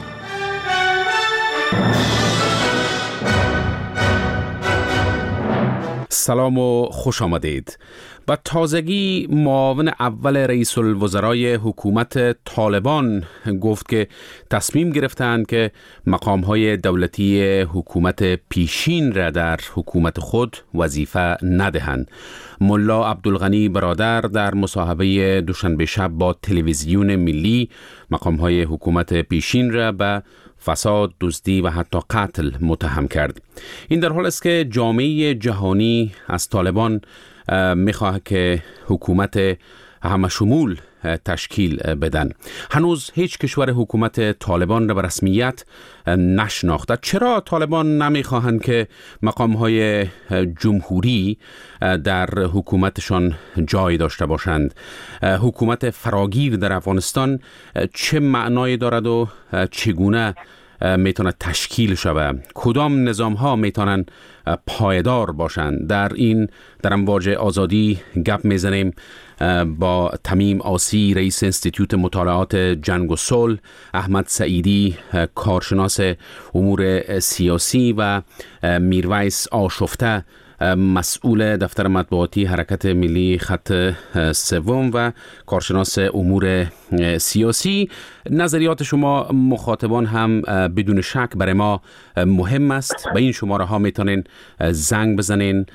Speaker 8: سلام و خوش آمدید. با تازگی معاون اول رئیس الوزرای حکومت طالبان گفت که تصمیم گرفتند که مقام‌های دولتی حکومت پیشین را در حکومت خود وظیفه ندهند. ملا عبدالغنی برادر در مصاحبه دوشنبه شب با تلویزیون ملی مقام‌های حکومت پیشین را به فساد، دزدی و حتی قتل متهم کرد. این در حال است که جامعه جهانی از طالبان میخواه که حکومت همشمول تشکیل بدن. هنوز هیچ کشور حکومت طالبان را به رسمیت نشناخته. چرا طالبان نمیخواهند که مقام‌های جمهوری در حکومتشان جای داشته باشند؟ حکومت فراگیر در افغانستان چه معنایی دارد و چگونه میتونه تشکیل شود؟ کدام نظام ها میتونن پایدار باشند؟ در امواج آزادی گپ میزنیم با تمیم آسی، رئیس انستیتوت مطالعات جنگ و صلح، احمد سعیدی، کارشناس امور سیاسی و میرویس آشفته، مسئول دفتر مطبوعاتی حرکت ملی خط سوم و کارشناس امور سیاسی. نظریات شما مخاطبان هم بدون شک برای ما مهم است. به این شماره ها میتونین زنگ بزنین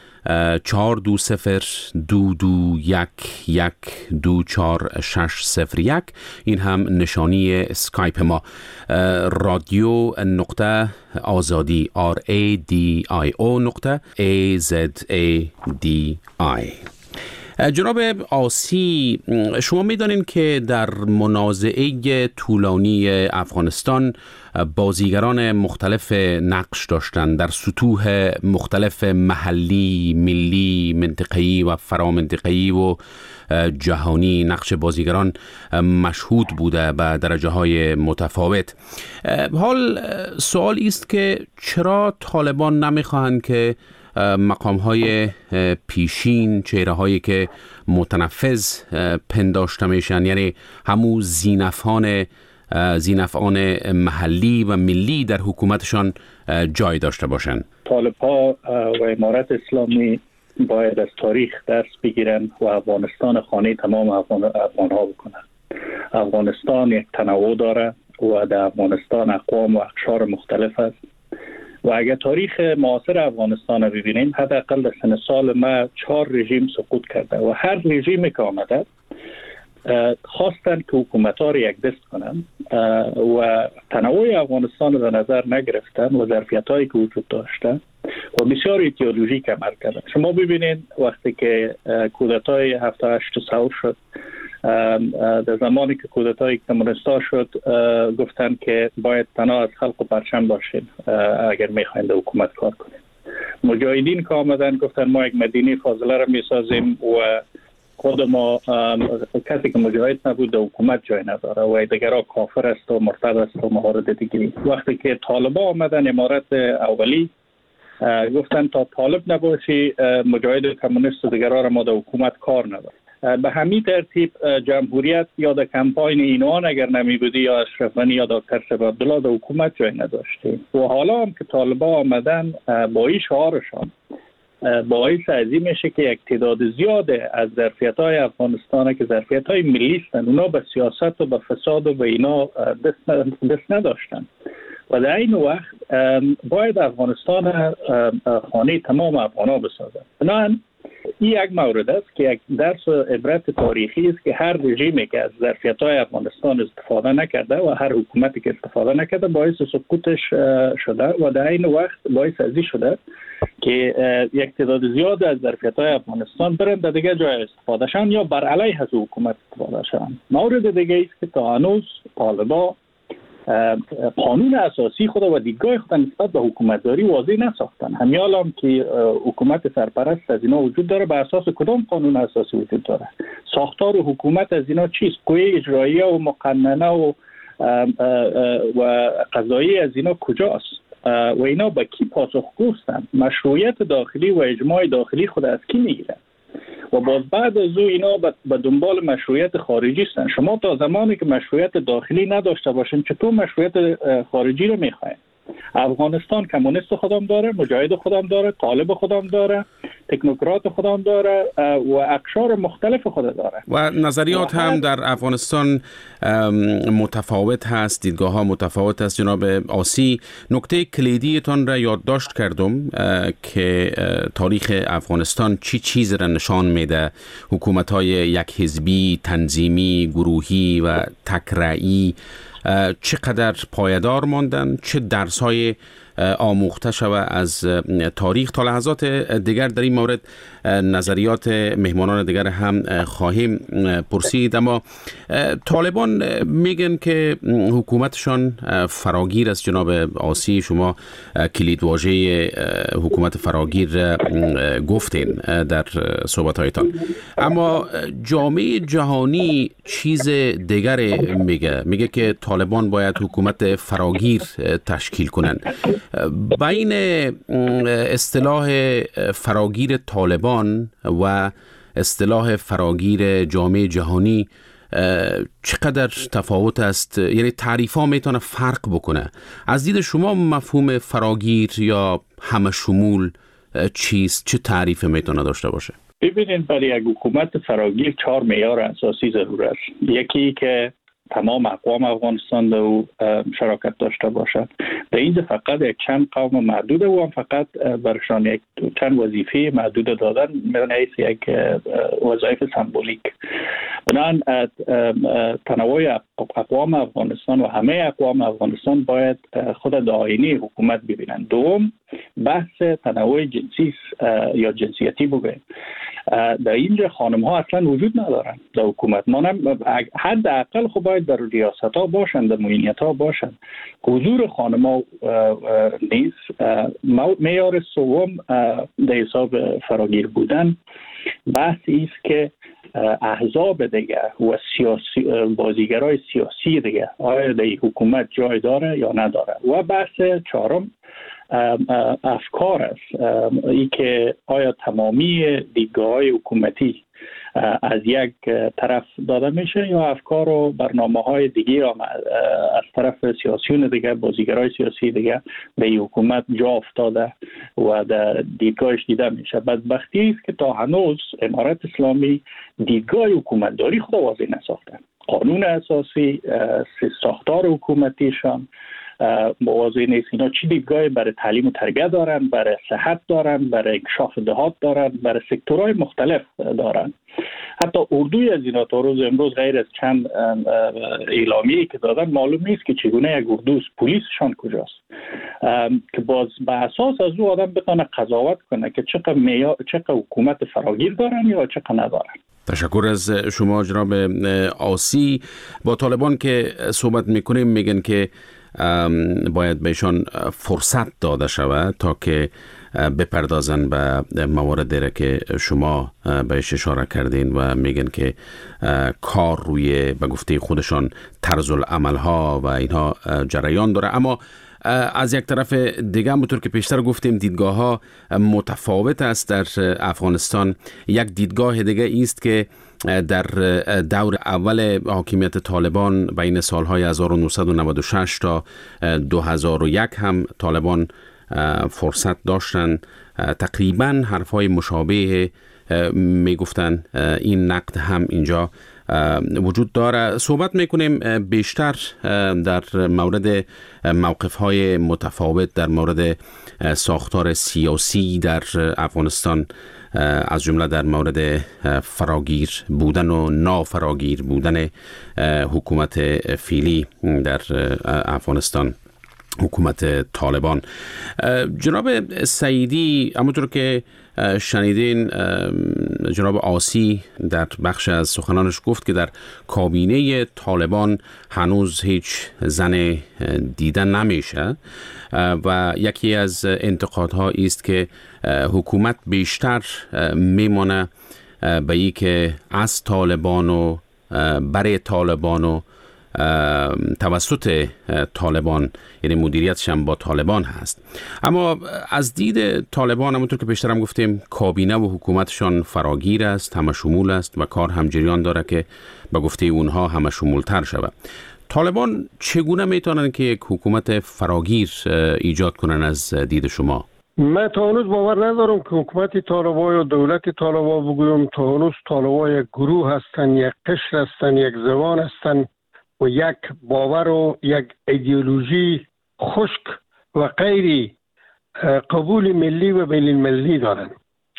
Speaker 8: 4211241240601. این هم نشانی اسکایپ ما، رادیو نقطه آزادی RADIO نقطه AZADI. جناب آسی، شما می‌دانید که در منازعه طولانی افغانستان بازیگران مختلف نقش داشتند در سطوح مختلف محلی، ملی، منطقه‌ای و فرامنطقه‌ای و جهانی. نقش بازیگران مشهود بوده به درجه‌های متفاوت. حال سوال است که چرا طالبان نمی‌خواهند که مقام‌های پیشین، چهره‌هایی که متنفذ پنداشته میشن، یعنی همون زینفعان محلی و ملی در حکومتشان جای داشته باشند؟
Speaker 16: طالب‌ها و امارت اسلامی باید از تاریخ درس بگیرن و افغانستان خانه تمام افغان‌ها بکنن. افغانستان یک تنوع داره و در افغانستان اقوام و اقشار مختلف است و اگر تاریخ معاصر افغانستان رو ببینیم، حداقل در سن سال ما 4 رژیم سقوط کرده و هر رژیمی که آمده خواستن که حکومت‌ها رو یک دست کنن و تنوع افغانستان رو در نظر نگرفتن و ظرفیت‌هایی که وجود داشته و بسیار ایدئولوژیک عمل کردن. شما ببینید وقتی که کودتای 7-8 ثور شد، در زمانی که کودتای کمونیستا شد گفتن که باید تنها از خلق و پرچم باشین اگر میخواین در حکومت کار کنید. مجاهدین که آمدن گفتن ما یک مدینه فاضله را میسازیم و خود ما کسی که مجاهد نبود در حکومت جای نداره و دیگرها کافر است و مرتد است و موارد دیگری. وقتی که طالبان آمدن امارت اولی گفتن تا طالب نباشی مجاهد کمونیست و دیگرها را ما در حکومت کار نداره. به همین ترتیب جمهوریت یا در کمپاین اینوان اگر نمی بودی یا اشرف غنی یا دکتر شریف عبدالله در حکومت جای نداشتیم و حالا هم که طالبان آمدن با این شعارشان باعث ازی میشه که یک تعداد زیاد از ظرفیت‌های افغانستان که ظرفیت‌های ملی هستند اونا به سیاست و به فساد و به اینا دست نداشتن و در این وقت باید افغانستان خانه تمام افغان‌ها بسازد. بنابراین این یک مورد است که یک درس و عبرت تاریخی است که هر رژیمی که از ظرفیت‌های افغانستان استفاده نکرده و هر حکومتی که استفاده نکرده باعث سقوطش شده و در این وقت باعث ازی شده که یک تعداد زیاد از ظرفیت‌های افغانستان برند در دیگه جای استفاده شن یا بر علیه از حکومت استفاده شن. مورد دیگه است که تا هنوز طالبان قانون اساسی خود و دیدگاه خود نسبت به حکومتداری واضح نساختن. همیال هم که حکومت سرپرست از اینا وجود داره، به اساس کدام قانون اساسی وجود داره؟ ساختار حکومت از اینا چیست؟ قوه اجراییه و مقننه و قضایی از اینا کجاست؟ و اینا به کی پاسخگو هستند؟ مشروعیت داخلی و اجماع داخلی خود از کی میگیرن؟ و باز بعد از او اینا به دنبال مشروعیت خارجی هستن. شما تا زمانی که مشروعیت داخلی نداشته باشین چطور مشروعیت خارجی رو میخواین؟ افغانستان کمونیست خودم داره، مجاهد خودم داره، طالب خودم داره، تکنوکرات خودم داره و اقشار مختلف خود داره
Speaker 8: و نظریات هم در افغانستان متفاوت هست، دیدگاه ها متفاوت هست. جناب آسی، نکته کلیدیتان را یادداشت کردم که تاریخ افغانستان چی چیز را نشان میده. حکومت های یک حزبی، تنظیمی، گروهی و تکرعی چقدر پایدار ماندن، چه درس‌های آموخته شود از تاریخ. تا لحظات دیگر در این مورد نظریات مهمانان دیگر هم خواهیم پرسید. اما طالبان میگن که حکومتشان فراگیر است. جناب آسی، شما کلیدواژه حکومت فراگیر گفتین در صحبت‌هایتان، اما جامعه جهانی چیز دیگر میگه که طالبان باید حکومت فراگیر تشکیل کنند. بین اصطلاح فراگیر طالبان و اصطلاح فراگیر جامعه جهانی چقدر تفاوت است؟ یعنی تعریف ها میتونه فرق بکنه. از دید شما مفهوم فراگیر یا همه شمول چیست؟ چه تعریف میتونه داشته باشه؟
Speaker 16: ببینید، برای یک حکومت فراگیر 4 معیار اساسی ضرور است. یکی که تمام اقوام افغانستان در شراکت داشته باشد. در اینجا فقط یک چند قوم محدود و هم فقط برشان یک چند وظیفه محدود دادن میان یک وظایف سمبولیک. بنابراین تنوع اقوام افغانستان و همه اقوام افغانستان باید خود در آینه حکومت ببینند. دوم، بحث تنوع جنسی یا جنسیتی بگویم. در اینجا خانم ها اصلا وجود ندارن در حکومت. حداقل خب باید در ریاست ها باشن، در معینیت ها باشن. حضور خانم ها نیست. معیار سوم در حساب فراگیر بودن بحثی است که احزاب دیگه و بازیگرای سیاسی دیگه آیا در حکومت جای داره یا نداره. و بحث چهارم افکار است، ای که آیا تمامی دیدگاه‌های حکومتی از یک طرف داده میشه یا افکار و برنامه‌های دیگه از طرف سیاسیون دیگه، بازیگرای سیاسی دیگه به حکومت جا افتاده و در دیدگاهش دیده میشه. بدبختی است که تا هنوز امارت اسلامی دیدگاه حکومتداری خود واضح نساخته. قانون اساسی، ساختار حکومتیشان موازی نیست. اینا چی دیدگاهی برای تعلیم و تربیت دارن، برای صحت دارن، برای انکشاف دهات دارن، برای سکتورهای مختلف دارن. حتی اردوی از اینا تا روز امروز غیر از چند اعلامیه‌ای که دادن معلوم نیست که چگونه یک اردوست، پلیسشان کجاست، که باز به اساس از او آدم بتونه قضاوت کنه که چقدر حکومت فراگیر دارن یا چقدر ندارن.
Speaker 8: تشکر از شما جناب آسی. با طالبان که صحبت میکنیم میگن که باید بهشان فرصت داده شود تا که بپردازن به مواردی که شما بهش اشاره کردین و میگن که کار روی به گفته خودشان طرز العمل ها و اینها جریان داره. اما از یک طرف دیگه همونطور که پیشتر گفتیم دیدگاه ها متفاوت است در افغانستان. یک دیدگاه دیگه است که در دور اول حاکمیت طالبان بین سالهای 1996 تا 2001 هم طالبان فرصت داشتن تقریبا حرفهای مشابه میگفتن. این نقد هم اینجا وجود داره. صحبت میکنیم بیشتر در مورد موقف‌های متفاوت در مورد ساختار سیاسی در افغانستان، از جمله در مورد فراگیر بودن و نافراگیر بودن حکومت فعلی در افغانستان، حکومت طالبان. جناب سعیدی، همونطور که شنیدین جناب آسی در بخش از سخنانش گفت که در کابینه طالبان هنوز هیچ زن دیده نمیشه و یکی از انتقادها است که حکومت بیشتر میمانه به ای که از طالبان و برای طالبان و توسط طالبان، یعنی مدیریتش هم با طالبان هست. اما از دید طالبان همونطور که پیشتر هم گفتیم کابینه و حکومتشان فراگیر است، همه شمول است و کار هم جریان داره که به گفته اونها همه شمولتر شود. طالبان چگونه میتونن که یک حکومت فراگیر ایجاد کنن از دید شما؟
Speaker 17: من تا هنوز باور ندارم که حکومت طالبان یا دولت طالبان بگویم. تا هنوز طالبان یک گروه هستن، یک قشر هستن، یک زبان هستن و یک باور و یک ایدئولوژی خشک و غیر قبول ملی و بین المللی دارن.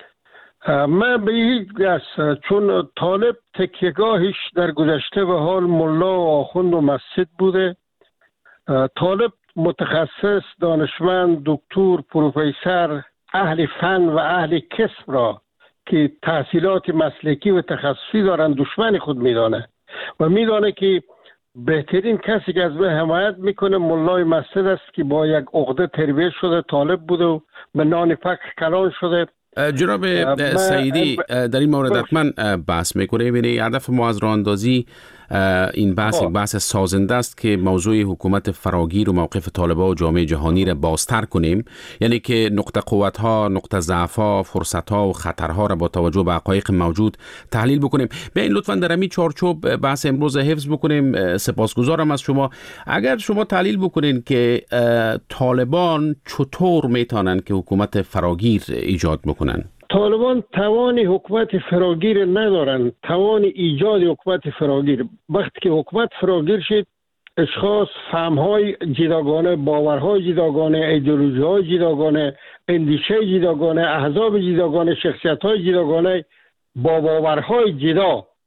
Speaker 17: من به هیچ است چون طالب تکیهگاهش در گذشته به حال ملا و آخوند و مسجد بوده. طالب متخصص، دانشمند، دکتر، پروفسور، اهل فن و اهل کسب را که تحصیلات مسلکی و تخصصی دارن دشمن خود میدانه و میدانه که بهترین کسی که از به حمایت میکنه ملای مسجد است که با یک عقده تربیت شده، طالب بوده و به نان فقر کلان شده.
Speaker 8: جناب سعیدی در این مورد حتما بحث میکنه. ببینید هدف ما از راه اندازی این بحث سازنده است که موضوع حکومت فراگیر و موقف طالبان و جامعه جهانی را بازتر کنیم، یعنی که نقطه قوت‌ها، نقطه ضعف‌ها، فرصت‌ها و خطرها را با توجه به حقایق موجود تحلیل بکنیم. بیاین لطفاً در همین چارچوب بحث امروز حفظ بکنیم. سپاسگزارم از شما. اگر شما تحلیل بکنین که طالبان چطور میتونن که حکومت فراگیر ایجاد بکنن؟
Speaker 17: طالبان توان حکومت فراگیر ندارن، توان ایجاد حکومت فراگیر. وقتی که حکومت فراگیر شد، اشخاص فهم‌های جداگانه، باورهای جداگانه، ایدئولوژی‌های جداگانه، اندیشه جداگانه، احزاب جداگانه، شخصیت‌های جداگانه با باورهای جدا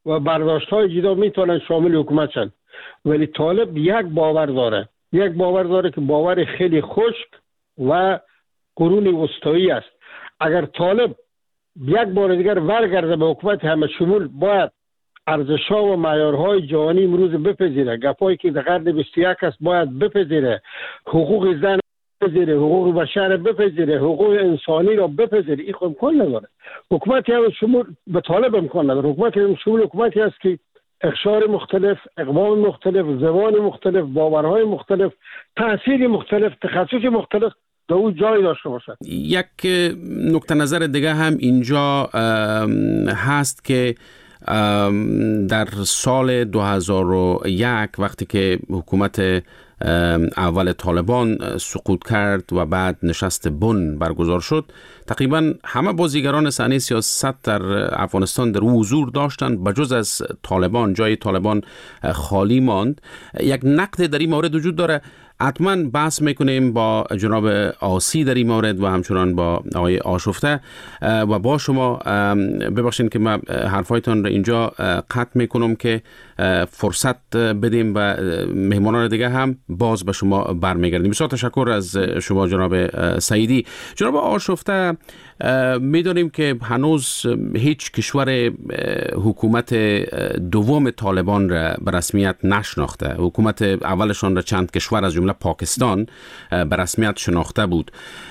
Speaker 17: و برداشت‌های جدا میتونن شامل حکومت شن. ولی طالب یک باور داره که باور خیلی خشک و قرون وسطایی است. اگر طالب یک بار دیگر برگرده به حکومت همه شمول، باید ارزش‌ها و معیارهای جهانی امروز بپذیره. گپایی که در قرن 21 است باید بپذیره. حقوق زن بپذیره، حقوق بشر بپذیره، حقوق انسانی را بپذیره. این خود امکان نداره. حکومتی هم شمول به طالب امکان نداره. حکومتی هم شمول حکومتی است که اقشار مختلف، اقوام مختلف، زبان مختلف، باورهای مختلف، تأثیر مختلف، تخصص مختلف در اون جای داشته باشد.
Speaker 8: یک نکته نظر دیگه هم اینجا هست که در سال 2001 وقتی که حکومت اول طالبان سقوط کرد و بعد نشست بن برگزار شد، تقریبا همه بازیگران صحنه سیاست در افغانستان در حضور داشتند بجز از طالبان. جای طالبان خالی ماند. یک نقد در این مورد وجود داره. حتما بحث میکنیم با جناب آسی در این مورد و همچنان با آقای آشفته و با شما. ببخشید که من حرفایتان را اینجا قطع میکنم که فرصت بدیم و مهمانان دیگه هم باز به شما برمیگردیم. بسیار تشکر از شما جناب سعیدی. جناب آشفته، میدونیم که هنوز هیچ کشور حکومت دوم طالبان را به رسمیت نشناخته. حکومت اولشان را چند کشور از جمله پاکستان به رسمیت شناخته بود.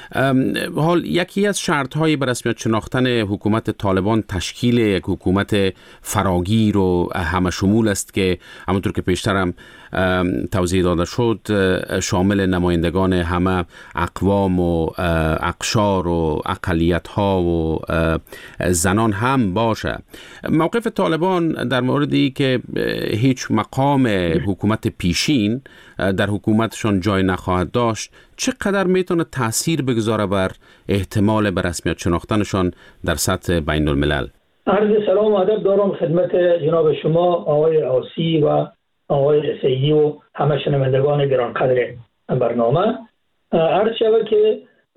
Speaker 8: حال یکی از شرط‌های به رسمیت شناختن حکومت طالبان تشکیل یک حکومت فراگیر و همه شمول است که همونطور که پیشترم توضیح داده شد شامل نمایندگان همه اقوام و اقشار و اقلیت‌ها و زنان هم باشه. موقف طالبان در موردی که هیچ مقام حکومت پیشین در حکومتشان جای نخواهد داشت، چقدر میتونه تأثیر بگذاره بر احتمال به رسمیت شناختنشان در سطح بین الملل؟
Speaker 18: عرض سلام و ادب دارم خدمت جناب شما آقای آسی و آقای سیدی و همه شنوندگان گرانقدر برنامه. عرض شود که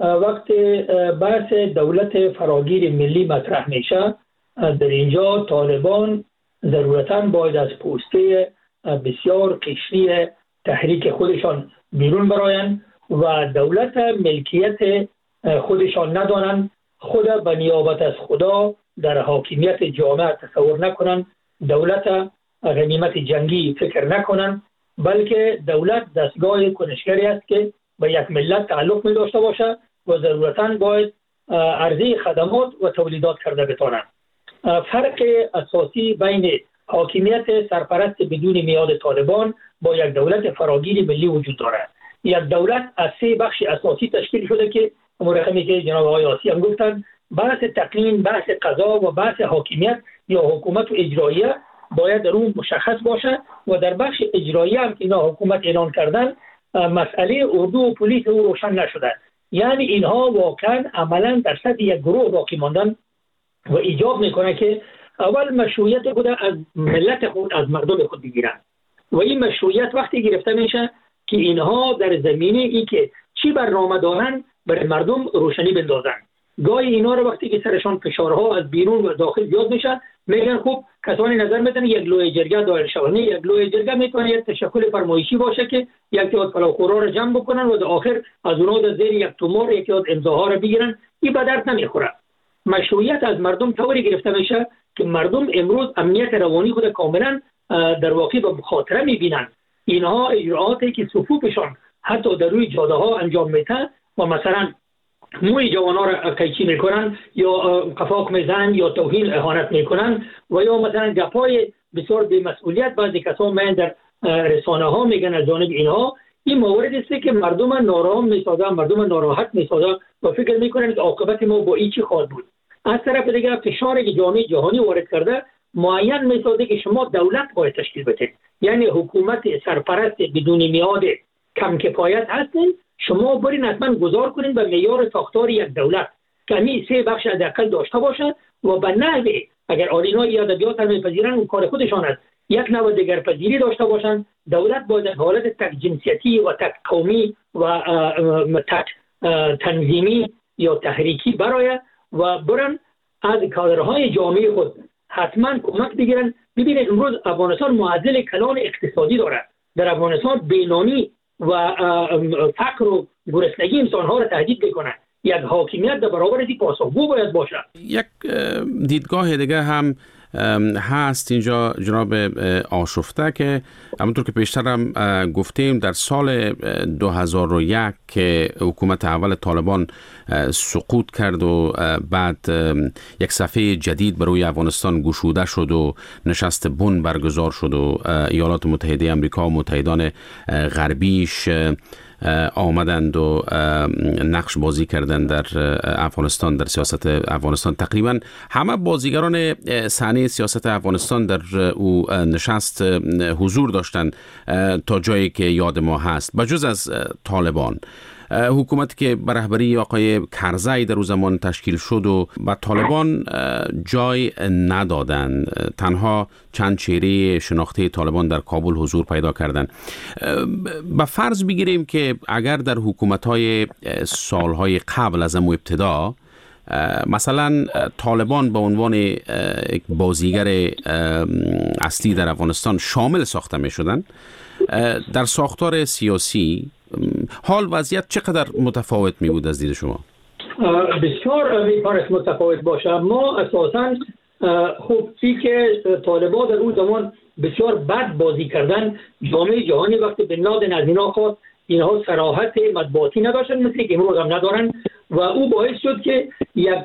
Speaker 18: وقتی بحث دولت فراگیر ملی مطرح میشه، در اینجا طالبان ضرورتاً باید از پوسته بسیار قشری تحریک خودشان بیرون براین و دولت ملکیت خودشان ندانند، خود به نیابت از خدا در حاکمیت جامعه تصور نکنند، دولت غنیمت جنگی فکر نکنند، بلکه دولت دستگاه کنشگری است که به یک ملت تعلق می داشته باشد و ضرورتاً باید عرضه خدمات و تولیدات کرده بتوانند. فرق اساسی بین حاکمیت سرپرست بدون میاد طالبان با یک دولت فراگیر ملی وجود دارد. یک دولت از 3 بخش اساسی تشکیل شده که مرخمی که جناب آقای آسی هم گفتن، بحث تقنین، بحث قضا و بحث حاکمیت یا حکومت و اجراییه باید در اون مشخص باشه و در بخش اجرایی هم که اینا حکومت اعلان کردن مسئله اردو و پلیس او روشن نشده. یعنی اینها واقعا عملا در سطح یک گروه باقی ماندن و ایجاب میکنه که اول مشروعیت خود از ملت خود از مردم خود بگیرن و این مشروعیت وقتی گرفته میشه که اینها در زمینه ای که چی برنامه دارن برای مردم روشنی بندازن. گاهی اینا رو وقتی که سرشان فشارها از بیرون و داخل زیاد میشه میگن خب کسانی نظر میدن یک لوی جرگه دایر شود. یک لوی جرگه میتونه یک تشکل فرمایشی باشه که یک تعداد فلاخورا رو جمع بکنن و در آخر از اونها در زیر یک تومار یک تعداد امضاها رو بگیرن. این به درد نمیخوره. مشروعیت از مردم طوری گرفته میشه که مردم امروز امنیت روانی خود کاملا در واقع به مخاطره میبینن. اینها اجراعاتی که صفوفشان حتی در روی جاده ها انجام میده و مثلا موی جوانا را قیچی میکنن یا قفاق میزنن یا توهین اهانت میکنن و یا مثلا گپای بسیار بی‌مسئولیت بعضی کسان میان در رسانه ها میگن از جانب اینها. این موردی است که مردم ناراحت میسازه، مردم ناراحت میسازه و فکر میکنن که عاقبت ما با این چی خواهد بود. از طرف دیگه فشاری که جامعه جهانی وارد کرده معین میسازه که شما دولت باید تشکیل بدید. یعنی حکومت سرپرست بدون میاد کم کفایت هستین، شما برین حتما گذار کنین به معیار ساختار یک دولت که همین 3 بخش حداقل داشته باشه و به نحوه اگر آلینای ادبیات هم میپذیرن اون کار خودشان است، یک نوع دیگرپذیری داشته باشن. دولت باید حالت تک جنسیتی و تک قومی و تک تنظیمی یا تحریکی برای و برن از کادرهای جامعه خود حتما کمک بگیرن ببینید امروز افغانستان معضل کلان اقتصادی دارد. در افغانستان بینامی و فقر و گرسنگی انسانها را تهدید میکنه. یک حاکمیت در برابر این پاسخگو باید باشد.
Speaker 8: یک دیدگاه دیگه هم هست اینجا جناب آشفته که همونطور که پیشترم گفتیم در سال 2001 که حکومت اول طالبان سقوط کرد و بعد یک صفحه جدید برای افغانستان گشوده شد و نشست بن برگزار شد و ایالات متحده آمریکا و متحدان غربیش آمدند و نقش بازی کردند در افغانستان، در سیاست افغانستان. تقریبا همه بازیگران صحنه سیاست افغانستان در او نشست حضور داشتند تا جایی که یاد ما هست، بجز از طالبان. حکومتی که به رهبری آقای کرزی در اون زمان تشکیل شد و با طالبان جای ندادن، تنها چند چهره شناخته طالبان در کابل حضور پیدا کردند. با فرض بگیریم که اگر در حکومت‌های سالهای قبل از امو ابتدا مثلا طالبان به عنوان یک بازیگر اصلی در افغانستان شامل ساخته می شدن، در ساختار سیاسی حال وضعیت چقدر متفاوت می بود از دید شما؟
Speaker 18: بسیار میتونست متفاوت باشه. ما اساساً خوبی که طالبان در اون زمان بسیار بد بازی کردن، جامعه جهانی وقتی بن لادن از اینا خواست، اینها صراحت مطبوعاتی نداشتن مثل که امروز هم ندارن و او باعث شد که یک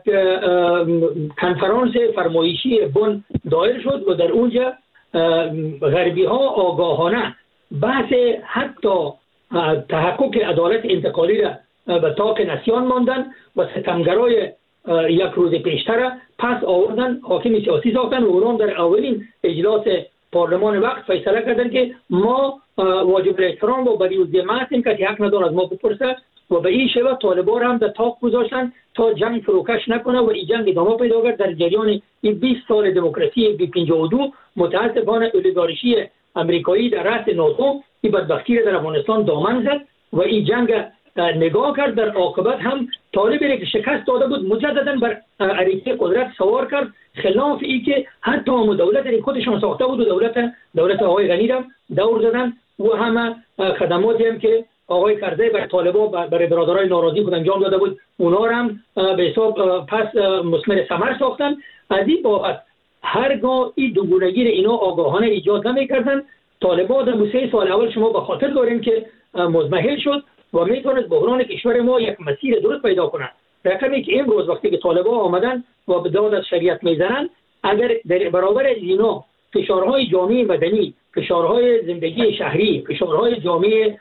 Speaker 18: کنفرانس فرمایشی بن دایر شد و در اونجا غربی ها آگاهانه بحث حتی تحقق عدالت انتقالی را به تاک نسیان ماندن و ستمگرای یک روز پیشتر پس آوردن، حاکم سیاسی ساختن و اونام در اولین اجلاس پارلمان وقت فیصله کردن که ما واجب احترام و بریوزی هستیم، کسی حق نداره از ما بپرسه و به این شیوه طالبان هم در تاق گذاشتن تا جنگ فروکش نکنه و این جنگ ادامه پیدا کرد. در جریان این 20 سال دموکراسی بی 52 متاسفانه اولیگارشی امریکایی در رأس ناتو این بدبختی را در افغانستان دامن زد و این جنگ نگاه کرد. در عاقبت هم طالبی که شکست داده بود مجددا بر عریضه قدرت سوار کرد، خلاف این که حتی هم دولت خودشان ساخته بود و دولت آقای غنی را دور زدن و همه خدماتی هم که آقای کرزی بر طالبان برای برادرای ناراضی خود انجام داده بود اونا را هم به حساب پس مثمر ثمر ساختن. از این بابت هرگاه این دوگونگی اینا آگاهانه ایجاد نمی‌کردن، طالبان در 3 سال اول شما به خاطر داریم که مزمحل شد و میتونست بحران کشور ما یک مسیر درست پیدا کنه. رقمی که امروز وقتی که طالبان آمدن و به داد از شریعت میزنن، اگر در برابر اینا فشارهای جامعه مدنی، فشارهای زندگی شهری، فشارهای جامعه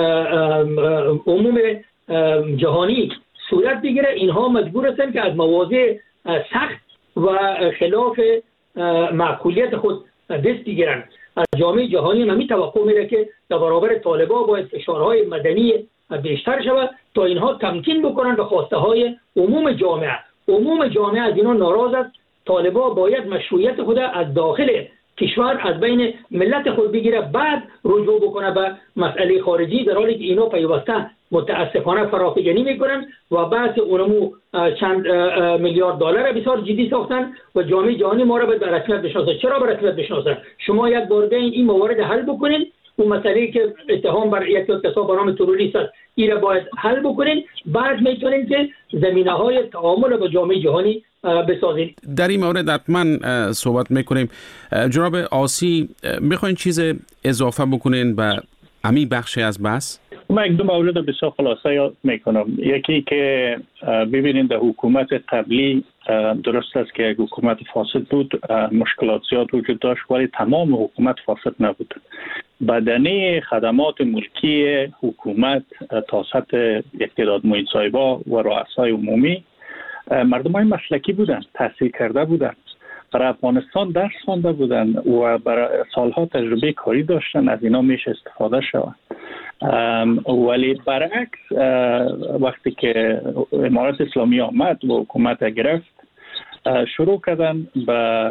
Speaker 18: عموم جهانی صورت بگیره، اینها مجبور هستند که از مواضع سخت و خلاف معقولیت خود دست بگیرن. از جامعه جهانی هم توقع میره که در برابر طالبان باید فشارهای مدنی بیشتر شود تا اینها تمکین بکنن به خواسته های عموم جامعه از اینا ناراض است. طالبان باید مشروعیت خود از داخل کشور از بین ملت خود بگیره، بعد رجوع بکنه به مسئله خارجی، در حالی که اینا پیوسته متاسفانه فرافکنی میکنن و بعض اونمو چند میلیارد دلار بسیار جدی ساختن و جامعه جهانی ما را به رسمیت بشناسه. چرا به رسمیت بشناسه؟ شما یک بار دیگه این موارد حل بکنین، اون مسئله که اتهام بر یک کسا به نام تروریست است این را باید حل بکنین، بعد میتونین که زمینه‌های تعامل با جامعه جهانی بسازین.
Speaker 8: در این مورد حتما صحبت میکنیم. جناب آسی، میخواین چیز اضافه بکنین به همین بخش از بحث؟
Speaker 16: من یک دو مورد بسیار خلاصه یاد میکنم. یکی که ببینید در حکومت قبلی درست است که یک حکومت فاسد بود، مشکلات زیاد وجود داشت، ولی تمام حکومت فاسد نبود. بدنه خدمات ملکی حکومت تا سطح یک تعداد معین صاحبا و رؤسای عمومی مردم های مسلکی بودند، تحصیل کرده بودند، برای افغانستان درس خوانده بودند و برای سالها تجربه کاری داشتن، از اینا میشه استفاده شود. ولی برعکس وقتی که امارت اسلامی آمد و حکومت گرفت، شروع کردن به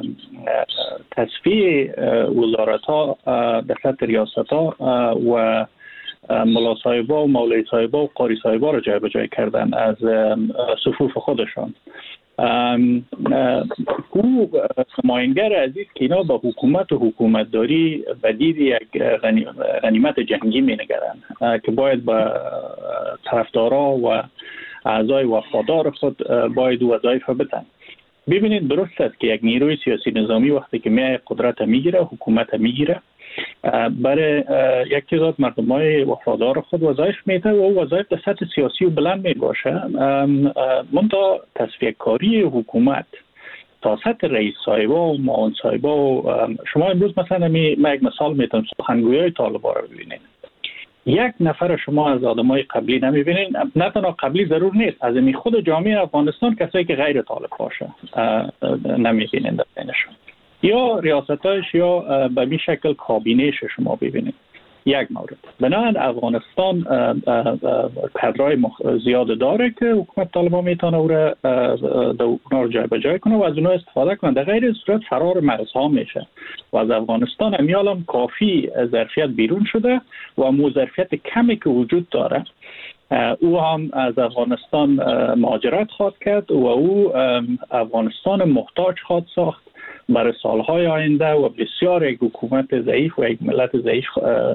Speaker 16: تصفیه وزارت ها در سطح ریاست ها و ملا صاحبا و مولوی صاحبا و قاری صاحبا را جای به جای کردن از صفوف خودشان او نماینگر عزیز که اینا به حکومت و حکومتداری بدید یک غنیمت جنگی می نگرن که باید به طرفدارا و اعضای وفادار خود باید وظایف بدن. ببینید درست است که یک نیروی سیاسی نظامی وقتی که میای قدرت میگیره، حکومت میگیره، برای یک تعداد مردمای وفادار خود وظایف میده و او وظایف در سطح سیاسی و بلند می باشه. منتها تصفیه کاری حکومت تا سطح رئیس صاحبا و معاون صاحبا و شما امروز مثلا من یک مثال میتونم سخنگویای طالبان رو ببینید. یک نفر شما از آدمای قبلی نمیبینید، نه تنها قبلی ضرور نیست، از این خود جامعه افغانستان کسایی که غیر طالب باشه نمیبینید در بینشون، یا ریاستایش یا به این شکل کابینهش شما ببینید. یک مورد بنابراین افغانستان کادرای زیاد داره که حکومت طالبان میتونه اونا رو جای به جای کنه و از اونها استفاده کنه. در غیر صورت فرار مرزها میشه و از افغانستان امیالم کافی ظرفیت بیرون شده و مو ظرفیت کمی که وجود داره او هم از افغانستان مهاجرت خواهد کرد و او افغانستان محتاج خواهد ساخت برای سالهای آینده و بسیار یک حکومت ضعیف و یک ملت ضعیف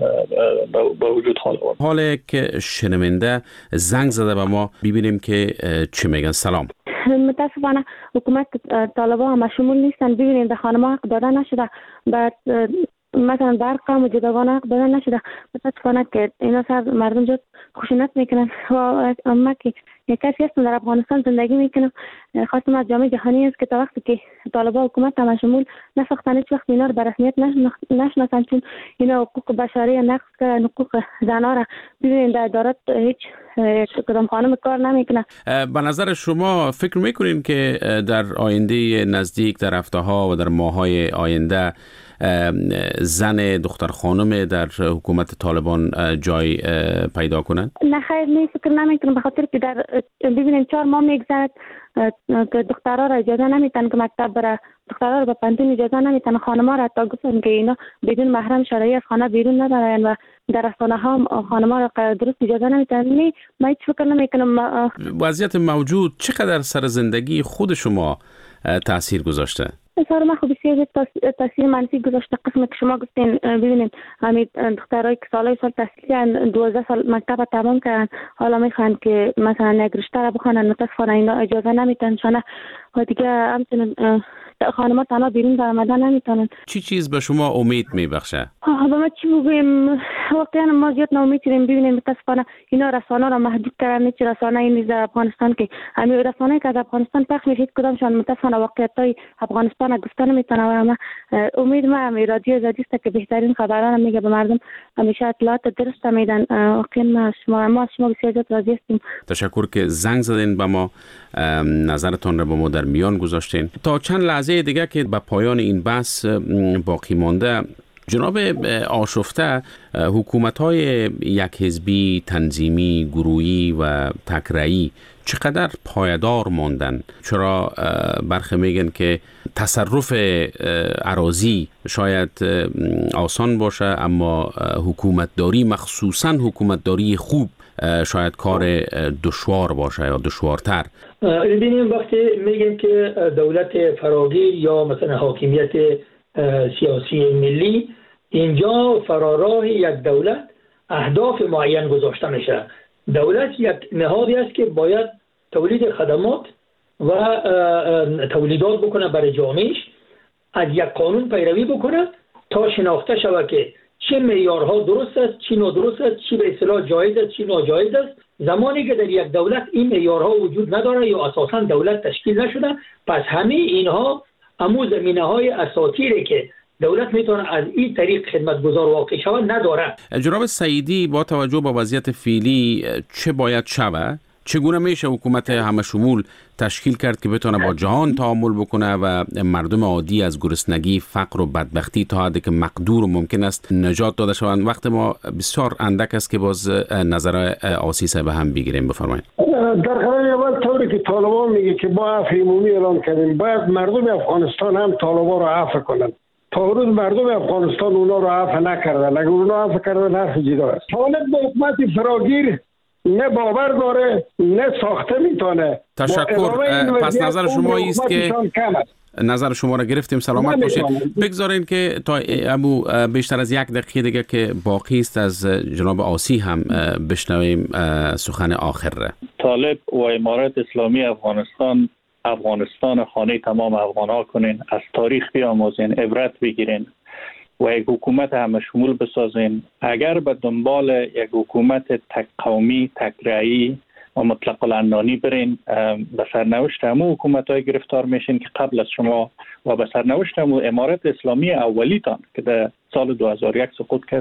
Speaker 16: به وجود خواهد آورد.
Speaker 8: حالا که شنونده زنگ زده به ما ببینیم که چی میگن. سلام.
Speaker 6: متاسفانه حکومت طالبان هم شمول نیستن. ببینید خانم‌ها حق داده نشده، بعد مثلا در قوم و جداگانه حق داده نشده. متاسفانه که اینا سر مردم جد خشونت میکنن و اما که یک کسی هستم در افغانستان زندگی میکنم، خواستم از جامعه جهانی است که تا وقتی که طالبان حکومت هم شمول نساختن هیچ وقت اینا رو به رسمیت نشناسن، چون اینا حقوق بشری نقض کردن، حقوق زنها را ببینید در ادارات هیچ کدام خانم کار نمیکنه.
Speaker 8: به نظر شما فکر میکنین که در آینده نزدیک در هفته‌ها و در ماه‌های آینده زن دختر خانم در حکومت طالبان جای پیدا کنند؟
Speaker 6: نه خیر، فکر نمیکنم، به خاطر که در ببینید 4 ماه میگذرد که دخترها را اجازه نمیتن که مکتب بره، دخترها را به پانتون اجازه نمیتن، خانم‌ها را حتی گفتن که اینا بدون محرم شرعی از خانه بیرون ندارن و در رسانه ها خانم‌ها را درست اجازه نمیتن. من هیچ فکر نمیکنم. وضعیت
Speaker 8: موجود چقدر سر زندگی خود شما تاثیر گذاشته؟
Speaker 6: سر ما خب بسیار تاثیر منفی گذاشته. قسمی که شما گفتین ببینید همین دخترایی که سال تحصیل 12 سال مکتب تمام کردن حالا میخوان که مثلا یک رشته را بخونن، متاسفانه اینا اجازه نمیتن چون و دیگه همچنین خانم‌ها تنها بیرون در آمدن نمیتونن.
Speaker 8: چی چیز به شما امید میبخشه؟
Speaker 6: به ما چی بگویم، واقعا ما زیاد ناامید شدیم. ببینید متاسفانه اینا رسانه را محدود کردن، هیچ رسانه این در افغانستان که همین رسانه‌ای که از افغانستان پخش میشه هیچ کدامشان متاسفانه واقعیت‌های افغانستان گفته نمیتونه و ما امید ما همین رادیو آزادی است که بهترین خبران میگه به مردم همیشه اطلاعات درست میدن. واقعا ما از شما بسیار زیاد راضی هستیم.
Speaker 8: تشکر که زنگ زدین به ما، نظرتون را با ما در میان گذاشتین. تا چند لحظه دیگه که به پایان این بحث باقی مانده، جناب آشفته، حکومت‌های یک حزبی، تنظیمی، گروهی و تکره‌ای چقدر پایدار ماندن؟ چرا برخی میگن که تصرف اراضی شاید آسان باشه اما حکومتداری، مخصوصاً حکومتداری خوب، شاید کار دشوار باشه یا دشوارتر.
Speaker 18: ببینیم وقتی میگیم که دولت فراگیر یا مثلا حاکمیت سیاسی ملی، اینجا فراراه یک دولت اهداف معین گذاشته میشه. دولت یک نهادی است که باید تولید خدمات و تولیدات بکنه برای جامعهش، از یک قانون پیروی بکنه تا شناخته شود که چه معیارها درست است، چی نادرست است، چی به اصطلاح جایز است، چی ناجایز است. زمانی که در یک دولت این معیارها وجود نداره یا اساساً دولت تشکیل نشده، پس همه اینها امو زمینه‌های اساطیری که دولت میتونه از این طریق خدمتگزار واقع شود نداره.
Speaker 8: جناب سعیدی، با توجه به وضعیت فعلی چه باید شود؟ چگونه میشه حکومت همه شمول تشکیل کرد که بتونه با جهان تعامل بکنه و مردم عادی از گرسنگی، فقر و بدبختی تا حدی که مقدور و ممکن است نجات داده شوند؟ وقت ما بسیار اندک است که باز نظر آسیسه به هم بگیریم. بفرمایید.
Speaker 17: در قرار اول طوری که طالبان میگه که با عفو عمومی اعلان کردیم، باید مردم افغانستان هم طالبان را عفو کنند. تا روز مردم افغانستان اونا را عفو نکردن. اگر اونا عفو کردن حرف جدا است. طالب به حکومت فراگیر نه باور داره نه ساخته میتونه.
Speaker 8: تشکر. پس نظر شما است که نظر شما را گرفتیم. سلامت باشید. بگذارین که تا بیشتر از 1 دقیقه دیگه که باقی است از جناب آسی هم بشنویم سخن آخر.
Speaker 16: طالب و امارت اسلامی افغانستان خانه تمام افغان‌ها کنین، از تاریخ بیاموزین، عبرت بگیرین و یک حکومت همه شمول بسازین. اگر به دنبال یک حکومت تک قومی، تک رأیی و مطلق العنانی برین، به سرنوشت همون حکومت‌های گرفتار میشین که قبل از شما و به سرنوشت همون امارت اسلامی اولیتان که در سال 2001 سقوط کرد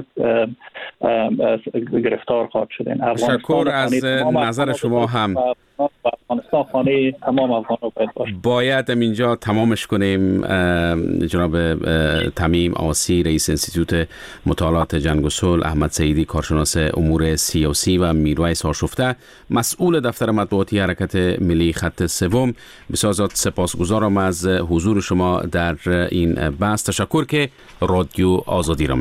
Speaker 16: گرفتار خواهد شدین.
Speaker 8: تشکر از نظر شما هم.
Speaker 16: افغانستان خانه تمام افغان‌ها
Speaker 8: باید اینجا تمامش کنیم. جناب تمیم آسی رئیس انستیتوت مطالعات جنگ و صلح، احمد سعیدی کارشناس امور سیاسی و میرویس آشفته مسئول دفتر مطبوعاتی حرکت ملی خط سوم، بسیار سپاسگزارم از حضور شما در این بحث. تشکر که رادیو آزادی را